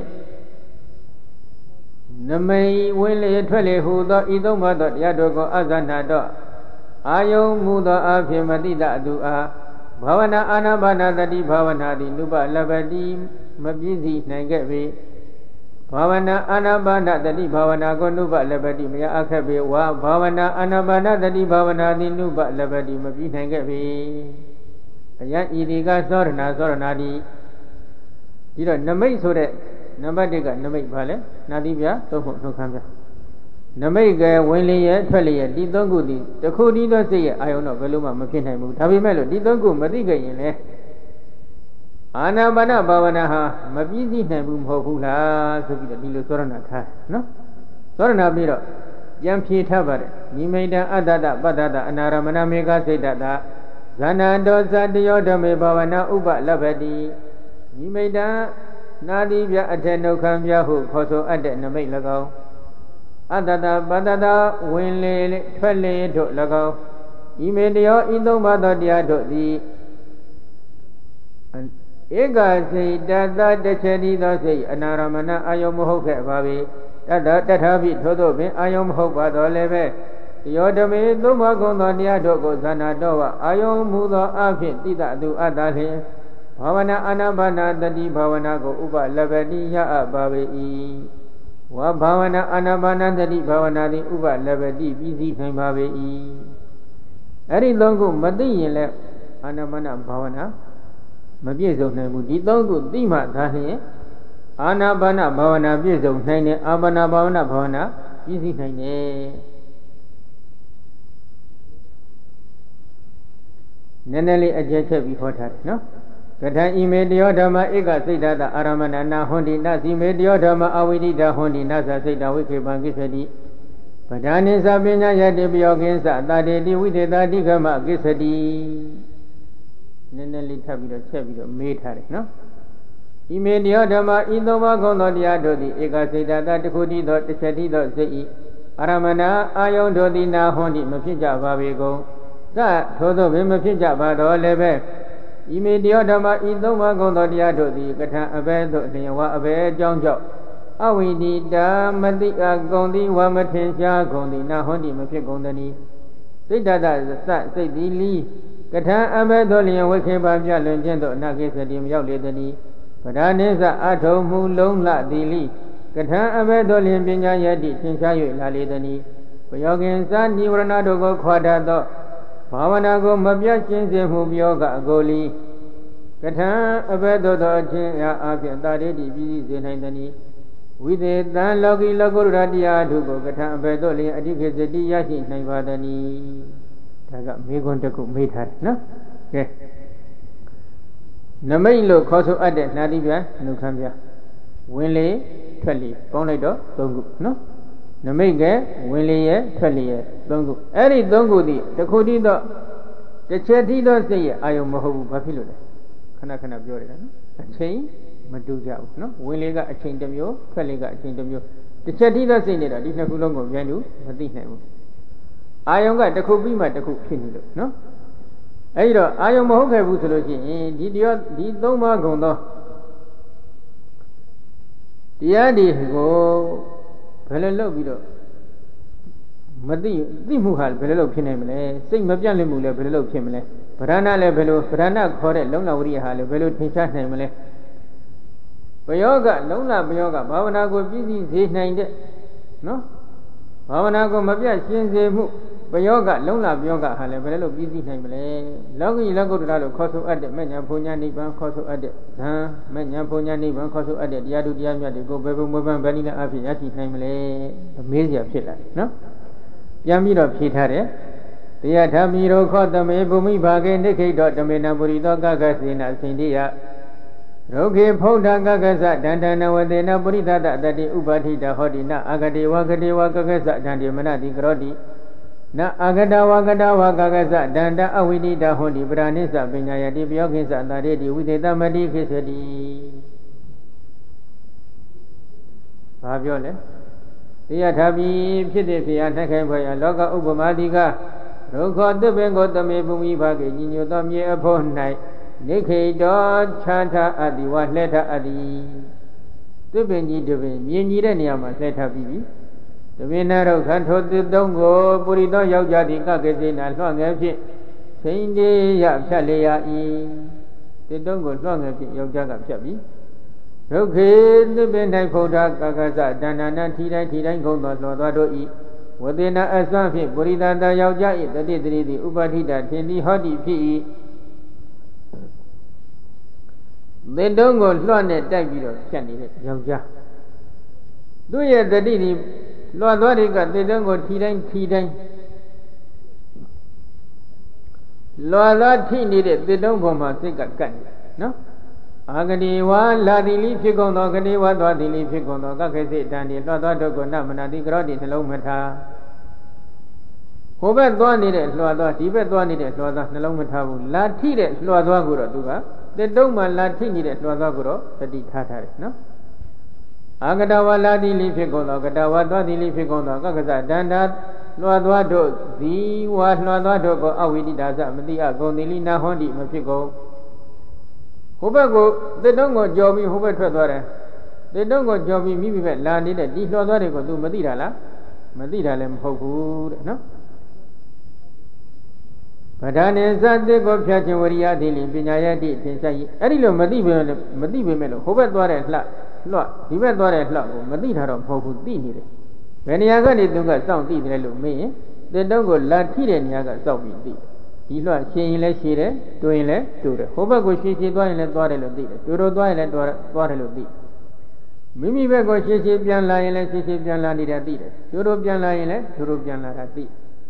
နမိတ်ဝင်လေထွက်လေဟုသောဤသုံးပါးသောတရားတို့ကိုအဇဏတော့အာယုံမူသောအဖြစ်မတိတအတုအားဘာဝနာအာနာပါနာတတိဘာဝနာသည်နုပလပတိမပြည့်စည်နိုင်ခဲ့ပေဘာဝနာအာနာပါနာတတိဘာဝနာကိုနုပလပတိမရအခက်ပေဝါဘာဝနာအာနာပါနာတတိဘာဝနာသည်နုပလပတိမပြည့်နိုင်ခဲ့ပေအယံဤဒီကသောရဏသောရဏဒီဒီတော့နမိတ်ဆိုတဲ့နံပါတ်တစ်ကနမိတ်ဘာလဲနာတိပြသုံးဖို့နှုတ်ခမ်းပြနမိတ်ကဝင်လေရဲ့ထွက်လေရဲ့ဒီသုံးခုဒီတခုတည်းသောစိတ်ရဲ့အာယုံတော့ဘယ်လိုမှမဖြစ်နိုင်ဘူးဒါပေမဲ့လို့ဒီသုံးခုမသိကြရင်လေအာနာပါနဘာဝနာဟာမပြည့်စည်နိုင်ဘူးမဟုတ်ဘူးလားဆိုပြီးတော့ဒီလိုသောရဏထားနော်သောရဏပြီးတော့ပြန်ဖြေထားပါတယ်နိမိတံအတ္တတပတ္တတအနာရမဏမေကစိတ်တတဇဏတောသတ္တယောဓမေဘာဝနာဥပလဗ္ဗတိနိမိတံနာတိပြအထေနုခံပြဟုခေါ်ဆိုအပ်တဲ့နမိတ်၎င်းအတ္တတပတ္တတဝင်လေထွက်လေတို့၎င်းဤမေတယောဤသုံးပါးသောတရားတို့သည်ဧကစိတ်တတတစ်ချက်တည်းသောစိတ်အနာရမဏအာယုံမဟုတ်ခဲ့ပါပေတတတထာပိထို့သောပင်အာယုံမဟုတ်ပါတော့လည်းပဲယောဓမေသုံးပါးကုန်သောတရားတို့ကိုဇဏတော်ဝအာယုံမူသောအဖြစ်တိတသူအတ္တလျင်ဘာဝနာအာနာပါနာတတိဘာဝနာကိုဥပလဗ္ဗတိရအပ်ပါပေ၏ဝါဘာဝနာအာနာပါနာတတိဘာဝနာသည်ဥပလဗ္ဗတိပြီးစီးနိုင်ပါပေ၏အဲ့ဒီသုံးခုမသိရင်လည်းအာနာပါနာဘာဝနာမပြည့်စုံနိုင်ဘူးဒီသုံးခုသိမှသာလျှင်အာနာပါနာဘာဝနာပြည့်စုံနိုင်တယ်အာပါနာဘာဝနာဘာဝနာပြည့်စုံနိုင်တယ်နည်းနည်းလေးအကျဉ်းချက်ပြီးဟောထားတယ်နော်ကထံဣမေတယောဓမ္မဧကစိတ်တတအာရမဏနာဟွန်တိနစီမေတယောဓမ္မအဝိဒိတဟွန်တိနသစိတ်တဝိခေပံကိစ္စတိပဒာနိသပညာယတိပယောကိစ္စတာတေတိဝိသေတာတိခမကိစ္စတိနည်းနည်းလေးထပ်ပြီးတော့ချက်ပြီးတော့မေးထားတယ်နော်ဣမေတယောဓမ္မဤသုံးပါးကုန်သောတရားတို့သည်ဧကစိတ်တတတခုတည်းသောတစ်ချက်တည်းသောစိတ်ဤအာရမဏအာယုံတို့သည်နာဟွန်တိမဖြစ်ကြပါပေကုန်သထို့သောပင်မဖြစ်ကြပါတော့လည်းပဲဣမေတယောဓမ္မဤသုံးပါးကုန်သောတရားတို့သည်ကထံအဘဲသို့လျင်ဝအဘဲအကြောင်းကြောင့်အဝိဒိတာမတိအကုန်သည်ဝမထင်ရှားကုန်သည်နာဟွန်တိမဖြစ်ကုန်သည်စိတ်တတသစိတ်သည်လီကထံအဘဲသို့လျင်ဝိခေပါပြလွန်ခြင်းသို့အနာကိစ္စတိမရောက်လေသည်ပဒာနိသအထုံမှုလုံးလသည်လီကထံအဘဲသို့လျင်ပညာယတိသင်ရှား၍လာလေသည်ဘယောကင်စာနိဝရဏတို့ကိုခွာတတ်သောဘာဝနာကိုမပြတ်ရှင်းစေမှုပြောကအကိုလီကထံအဘဲသို့သောအချင်းအအဖြင့်တာတိတိပြည်စည်းစေနိုင်သည်ဝိသေတံလောကီလောကုတ္တရာတရားတို့ကိုကထံအဘဲသို့လျင်အဓိပ္ပာယ်စတိရရှိနိုင်ပါသည်ဒါကမေခွန်းတစ်ခုမေးထားတယ်နော်ကဲနမိတ်လို့ခေါ်ဆိုအပ်တဲ့နာတိပြန်နှုတ်ခမ်းပြဝင်လေထွက်လေပေါင်းလိုက်တော့သုံးခုနော်နမိတ်ကဝင်လေရဲ့ထွက်လေရဲ့သုံးခုအဲ့ဒီသုံးခုသည်တစ်ခုတည်းသောတစ်ချက်တည်းသောစိတ်ရဲ့အာယုံမဟုတ်ဘူးဘာဖြစ်လို့လဲခဏခဏပြောရတယ်နော်အချိန်မတူကြဘူးနော်ဝင်လေကအချိန်တစ်မျိုးထွက်လေကအချိန်တစ်မျိုးတစ်ချက်တည်းသောစိတ်နဲ့တော့ဒီနှစ်ခုလုံးကိုပြန်လို့မသိနိုင်ဘူးအာယုံကတစ်ခုပြီးမှတစ်ခုဖြစ်နေလို့နော်အဲ့ဒီတော့အာယုံမဟုတ်ခဲ့ဘူးဆိုလို့ရှိရင်ဒီတရားဒီသုံးပါးကုန်သောတရားတွေကိုဘယ်လိုလုပ်ပြီးတော့မသိသိမှုဟာဘယ်လိုလုပ်ဖြစ်နိုင်မလဲစိတ်မပြတ်လင့်မှုလည်းဘယ်လိုလုပ်ဖြစ်မလဲဗရဏလည်းဘယ်လိုဗရဏခေါ်တဲ့လုံလဝရိယဟာလည်းဘယ်လိုထင်ရှားနိုင်မလဲပယောဂလုံလပယောဂဘာဝနာကိုပြည့်စည်စေနိုင်တဲ့နော်ဘာဝနာကိုမပြတ်ရှင်းစေမှုပယောဂလုံလပယောဂဟာလည်းဘယ်လိုလုပ်ပြည့်စည်နိုင်မလဲလောကီလောကုတ္တရာလို့ခေါ်ဆိုအပ်တဲ့မဉ္ဇဉ်ဘုံညာနိဗ္ဗာန်ခေါ်ဆိုအပ်တဲ့ဇံမဉ္ဇဉ်ဘုံညာနိဗ္ဗာန်ခေါ်ဆိုအပ်တဲ့တရားသူတရားမြတ်တွေကိုဘယ်ဘုံဘယ်ပန်းဗဏိလအဖြစ်ရရှိနိုင်မလဲအမေးစရာဖြစ်လာတယ်နော်ပြန်ပြီးတော့ဖြေထားတယ်တရားဓမ္မီရောခောတမေဘုမိဘာကေနိခိတောတမေနပုရိသောကကစေနစင်တိယရုခေဖုဒ္ဓကကသဒန္တနဝတေနပရိသတတတိဥပါထိတဟောတိနအာဂတိဝကတိဝကကသဒန္တိမနတိကရောတိနအာဂတဝကတဝကကသဒန္တအဝိတိတဟောတိပရာနိစ္စပညာယတိပယောကိစ္စသာရေတိဝိသေတမတိခိသတိဘာပြောလဲတရားထားပြီးဖြစ်တဲ့ဖြစ်ရာနှက်ခိုင်းဖွယ်ရာလောကဥပမာတိကဒုက္ခသဗ္ဗေကိုတမေပုမိဘာကေညီညွတ်သောမြေအဖို့၌နိခေတောခြားထားအပ်သည်ဝါလှဲထားအပ်သည်သဗ္ဗင်ကြီးတပင်မြင်ကြီးတဲ့နေရာမှာလှဲထားပြီးပြီတပင်နာတို့ခန္ထိုသစ်သုံးကိုပုရိသောယောက်ျားသည်ကကေစေနာလွှတ်ငယ်ဖြင့်စိန်တေရဖြတ်လေရ၏သစ်သုံးကိုလွှတ်ငယ်ဖြင့်ယောက်ျားကဖြတ်ပြီးဒုက္ခေသဗ္ဗေ၌ဖုဒ္ဓကကသဒန္နာနထီတိုင်းထီတိုင်းကုန်သောလောသွားတို့၏ဝတေနအစွမ်းဖြင့်ပုရိသတယောက်ျား၏တတိတတိသည်ဥပဋ္ဌိတထင်သည်ဟောတိဖြစ်၏သင်တုံးကိုလွှတ်နဲ့တိုက်ပြီးတော့ဖြတ်နေတဲ့ယောက်ျားသူ့ရဲ့တတိဒီလွှတ်သွားတဲ့ကသင်တုံးကိုထီတိုင်းထီတိုင်းလွှတ်သွားထိနေတဲ့သင်တုံးပေါ်မှာစိတ်ကကပ်နေနော်အာဂတိဝါလာတိလိဖြစ်ကုန်သောဂတိဝါသွားတိလိဖြစ်ကုန်သောကခေစိတံဒီလွှတ်သွားတော့ကိုနမနာတိကရောတိနှလုံးမထားဟိုဘက်သွားနေတဲ့လွှတ်သွားဒီဘက်သွားနေတဲ့လွှတ်သွားနှလုံးမထားဘူးလာထိတဲ့လွှတ်သွားကိုတော့သူကတစ်တုံးမှလာထိနေတဲ့လွှတ်သွားကိုတော့တတိထားထားတယ်နော်အာဂတဝါလာတိလိဖြစ်ကုန်သောဂတဝါသွားတိလိဖြစ်ကုန်သောကက္ကစဒန္တာလွှတ်သွားတို့ဇီဝါလွှတ်သွားတို့ကိုအဝိတိတာသမတိအဂုံတိလိနာဟွန်တိမဖြစ်ကုန်ဟိုဘက်ကိုတစ်တုံးကိုကြော်ပြီးဟိုဘက်ထွက်သွားတယ်တစ်တုံးကိုကြော်ပြီးမိမိပဲလာနေတဲ့ဒီလွှတ်သွားတွေကို तू မသိတာလားမသိတာလည်းမဟုတ်ဘူးတဲ့နော်ဗဒာနေသတိကိုဖြတ်ခြင်းဝရိယတိလိပညာယတိသင်္ချယအဲ့ဒီလိုမသိပေမဲ့မသိပေမဲ့လို့ဟိုဘက်သွားတဲ့လှလွှတ်ဒီဘက်သွားတဲ့လှကိုမသိတာတော့မဟုတ်ဘူးသိနေတယ်ဘယ်နေရာကနေသူကစောင့်သိတယ်လို့မေးရင်တစ်တုံးကိုလာထိတဲ့နေရာကစောင့်ပြီးသိဒီလွှတ်ရှင်းရင်လည်းရှင်းတယ်တူရင်လည်းတူတယ်ဟိုဘက်ကိုရှင်းရှင်းသွားရင်လည်းသွားတယ်လို့သိတယ်တူတူသွားရင်လည်းသွားသွားတယ်လို့သိမိမိဘက်ကိုရှင်းရှင်းပြန်လာရင်လည်းရှင်းရှင်းပြန်လာနေတာသိတယ်တူတူပြန်လာရင်လည်းတူတူပြန်လာတာသိ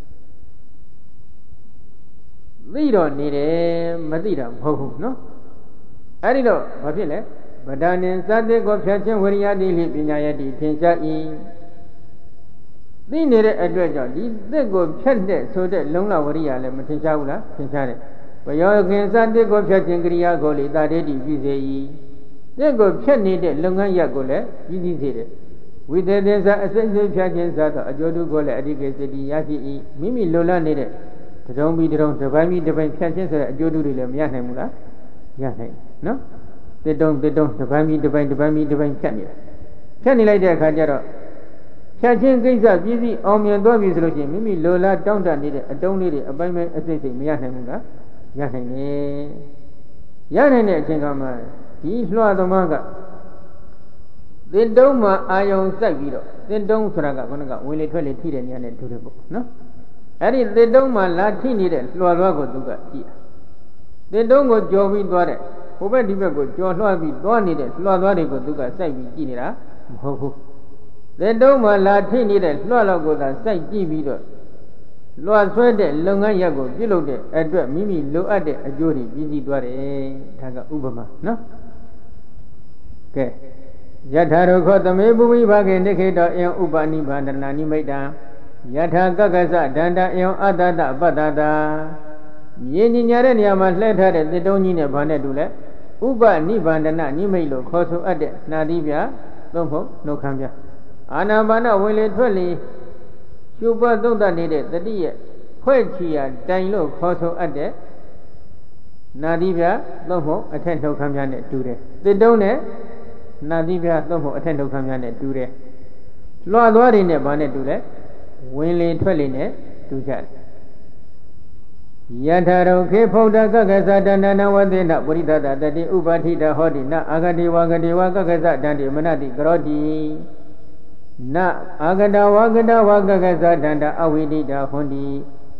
သိတော့နေတယ်မသိတာမဟုတ်ဘူးနော်အဲ့ဒီတော့ဘာဖြစ်လဲဗဒာနင်သတိကိုဖြတ်ခြင်းဝရိယတိလိပညာယတိသင်္ချ၏သိနေတဲ့အတွက်ကြောင့်ဒီသစ်ကိုဖြတ်တဲ့ဆိုတဲ့လုံလဝရိယလည်းမထင်ရှားဘူးလားထင်ရှားတယ်ဘယောခင်သတိကိုဖြတ်ခြင်းကရိယာကိုလေတာတေတိပြည့်စေ၏သစ်ကိုဖြတ်နေတဲ့လုပ်ငန်းရပ်ကိုလည်းကြီးကြီးစေတယ်ဝိသေသင်္ဇအစိမ့်စိမ့်ဖြတ်ခြင်းစားသောအကျိုးတုကိုလည်းအဓိကေစတိရရှိ၏မိမိလိုလားနေတဲ့တရုံပြီးတရုံတစ်ပိုင်းပြီးတစ်ပိုင်းဖြတ်ခြင်းဆိုတဲ့အကျိုးတုတွေလည်းမရနိုင်ဘူးလားရနိုင်နော်တစ်တုံးတစ်တုံးတစ်ပိုင်းပြီးတစ်ပိုင်းတစ်ပိုင်းပြီးတစ်ပိုင်းဖြတ်နေတာဖြတ်နေလိုက်တဲ့အခါကျတော့ဖြတ်ခြင်းကိစ္စပြည့်စည်အောင်မြင်သွားပြီဆိုလို့ရှိရင်မိမိလိုလားတောင့်တနေတဲ့အတုံးလေးတွေအပိုင်းပိုင်းအစိမ့်စိမ့်မရနိုင်ဘူးလားရနိုင်တယ်ရနိုင်တဲ့အချိန်ကမှဒီလွှတ်သမားကသင်တုံးမှာအာယုံစိုက်ပြီးတော့သင်တုံးဆိုတာကခုနကဝင်လေထွက်လေထိတဲ့နေရာနဲ့တူတယ်ပေါ့နော်အဲ့ဒီသင်တုံးမှာလာထိနေတဲ့လွှတ်သွားကိုသူကကြည့်သင်တုံးကိုကြော်ပြီးသွားတဲ့ဟိုဘက်ဒီဘက်ကိုကြော်လွှတ်ပြီးသွားနေတဲ့လွှတ်သွားတွေကိုသူကစိုက်ပြီးကြည့်နေတာမဟုတ်ဘူးသင်တုံးမှာလာထိနေတဲ့လွှတ်လောက်ကိုသာစိုက်ကြည့်ပြီးတော့လွှတ်ဆွဲတဲ့လုပ်ငန်းရပ်ကိုပြုလုပ်တဲ့အတွက်မိမိလိုအပ်တဲ့အကျိုးတွေပြည့်စည်သွားတယ်ဒါကဥပမာနော်ကဲယထာရုခောသမေပုဝိဘာကေနိခေတောအယံဥပနိဗ္ဗာဒနာနိမိတ်တံယထာကကသဒန္တအယံအတ္တတပတ္တတာမြင်ညာတဲ့နေရာမှာလှည့်ထားတဲ့သစ်တုံးကြီးနဲ့ဘာနဲ့တူလဲဥပနိဗ္ဗာဒနာနိမိတ်လို့ခေါ်ဆိုအပ်တဲ့နှာသီးပြသုံးဖို့နှုတ်ခမ်းပြအာနာပါနဝင်လေထွက်လေရှုပ်ပတ်သုံးသပ်နေတဲ့တတိယဖွဲ့ချီရတိုင်လို့ခေါ်ဆိုအပ်တဲ့နာသီးပြသုံးဖို့အထက်နှုတ်ခမ်းပြနဲ့တူတယ်သစ်တုံးနဲ့နာသီးပြသုံးဖို့အထက်နှုတ်ခမ်းပြနဲ့တူတယ်လွှတ်သွားတွေနဲ့ဘာနဲ့တူလဲဝင်လေထွက်လေနဲ့တူကြတယ်ယထာရုခေဖုဒ္ဓကကသဒန္တနဝသေနပုရိသတတတိဥပါထိတဟောတိနအာဂတိဝဂတိဝကကသဒန္တိမနတိကရောတိနအာဂတဝဂတဝကကသဒန္တအဝိဒိတဟွန်တိ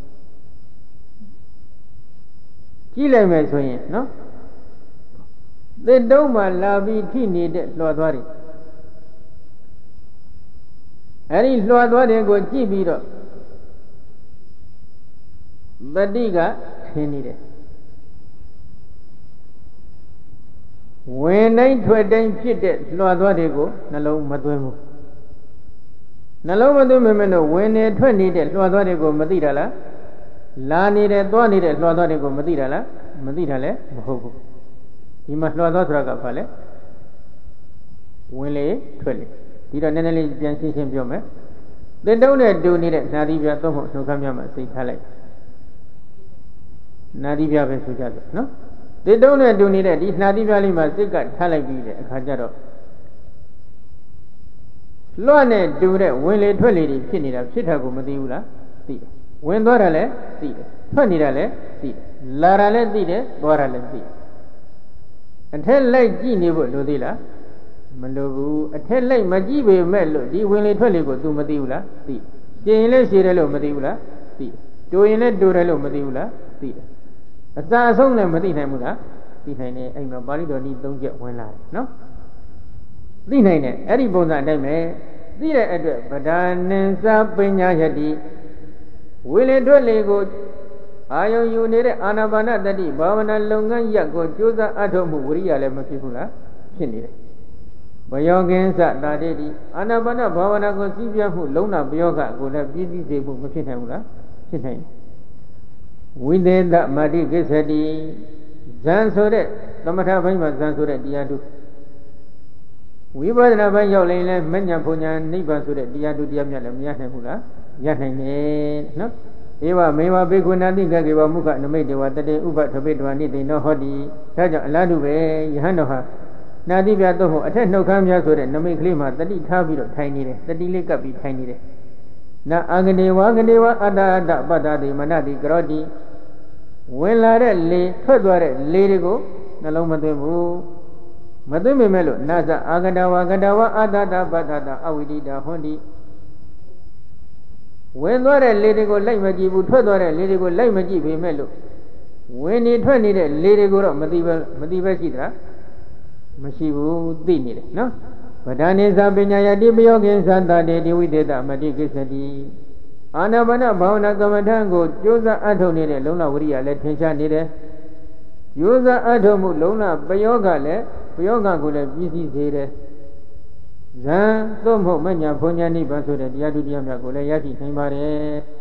ကြည့်လိုက်မယ်ဆိုရင်နော်သစ်တုံးမှလာပြီးထိနေတဲ့လွှတ်သွားတယ်အဲ့ဒီလွှတ်သွားတဲ့ကိုကြည့်ပြီးတော့တတိကထင်နေတယ်ဝင်တိုင်းထွက်တိုင်းဖြစ်တဲ့လွှတ်သွားတွေကိုနှလုံးမသွင်းဘူးနှလုံးမသွင်းမမလို့ဝင်နေထွက်နေတဲ့လွှတ်သွားတွေကိုမသိတာလားလာနေတဲ့သွားနေတဲ့လွှတ်သွားတွေကိုမသိတာလားမသိတာလည်းမဟုတ်ဘူးဒီမှာလွှတ်သွားဆိုတာကဘာလဲဝင်လေထွက်လေဒီတော့နည်းနည်းလေးပြန်ရှင်းရှင်းပြောမယ်သင်တုံးနဲ့တူနေတဲ့နာသီပြသုံးဖို့နှုတ်ခမ်းများမှာစိတ်ထားလိုက်နာသီပြပဲဆိုကြစို့နော်သင်တုံးနဲ့တူနေတဲ့ဒီနာသီပြလေးမှာစိတ်ကထားလိုက်ပြီးတဲ့အခါကျတော့လွှတ်နဲ့တူတဲ့ဝင်လေထွက်လေတွေဖြစ်နေတာဖြစ်တာကိုမသိဘူးလားသိတယ်ဝင်သွားတာလည်းသိတယ်ထွက်နေတာလည်းသိတယ်လာတာလည်းသိတယ်သွားတာလည်းသိတယ်အထက်လိုက်ကြည့်နေဖို့လိုသေးလားမလိုဘူးအထက်လိုက်မကြည့်ပေမဲ့လို့ဒီဝင်လေထွက်လေကို तू မသိဘူးလားသိတယ်ရှင်ရင်လည်းရှည်တယ်လို့မသိဘူးလားသိတယ်တူရင်လည်းတူတယ်လို့မသိဘူးလားသိတယ်အစာအဆုံးလည်းမသိနိုင်ဘူးလားသိနိုင်တယ်အဲ့မှာပါဠိတော်ဤသုံးချက်ဝင်လာတယ်နော်သိနိုင်တယ်အဲ့ဒီပုံစံအတိုင်းပဲသိတဲ့အတွက်ဗဒာနင်္စပညာယတိဝိလေထွက်လေကိုအာယုံယူနေတဲ့အာနာပါနတတိဘာဝနာလုပ်ငန်းရပ်ကိုကြိုးစားအထောက်မှုဝိရိယလည်းမဖြစ်ဘူးလားဖြစ်နေတယ်ဘယောကင်းစတာတိတိအာနာပါနဘာဝနာကိုစီးပြမှုလုံးနာဘယောကကိုလည်းပြည့်စည်စေမှုမဖြစ်နိုင်ဘူးလားဖြစ်နိုင်တယ်ဝိသေသမတိကိစ္စတိဇန်ဆိုတဲ့သမထဘိုင်းမှာဇန်ဆိုတဲ့တရားထုဝိပဿနာဘိုင်းရောက်ရင်လည်းမဉ္ဇဉ်ဘုံညာနိဗ္ဗာန်ဆိုတဲ့တရားထုတရားမြတ်လည်းမရနိုင်ဘူးလားရနိုင်တယ်နော်ဧဝမေဝဘေကုဏတိကကေဝမုခနမိတ်တေဝတတေဥပထပိတဝနိတိနောဟောတိဒါကြောင့်အလားတူပဲယဟန်တော်ဟာနာတိပြတော့ဟုတ်အထက်နှုတ်ခမ်းများဆိုတဲ့နမိတ်ကလေးမှာတတိထားပြီးတော့ထိုင်နေတယ်တတိလေးကပ်ပြီးထိုင်နေတယ်နာအာဂနေဝါဂနေဝအတ္တအတ္တပတ္တတိမနတိကရောတိဝင်လာတဲ့လေထွက်သွားတဲ့လေတွေကိုနှလုံးမသွင်းဘူးမသွင်းပေမဲ့လို့နာဇအာဂတဝါဂတဝါအတ္တတပတ္တတအဝိဒိတာဟွန်တိဝင်သွားတဲ့လေတွေကိုလိုက်မကြည့်ဘူးထွက်သွားတဲ့လေတွေကိုလိုက်မကြည့်ပေမဲ့လို့ဝင်နေထွက်နေတဲ့လေတွေကိုတော့မသိပဲမသိပဲရှိသလားမရှိဘူးသိနေတယ်နော်ဗဒာနိသပညာယတိပယောကိသတတေတိဝိသေသမတိကိစ္စတိအာနာပါနဘာဝနာကမ္မထံကိုကြိုးစားအထုတ်နေတဲ့လုံလဝိရိယလည်းထင်ရှားနေတယ်ကြိုးစားအထုတ်မှုလုံလပယောကလည်းပယောကကိုလည်းပြည့်စည်စေတယ်ဇံသို့မဟုတ်မညာဘုံညာနိဗ္ဗာန်ဆိုတဲ့တရားသူတရားမြတ်ကိုလည်းရရှိနိုင်ပါတယ်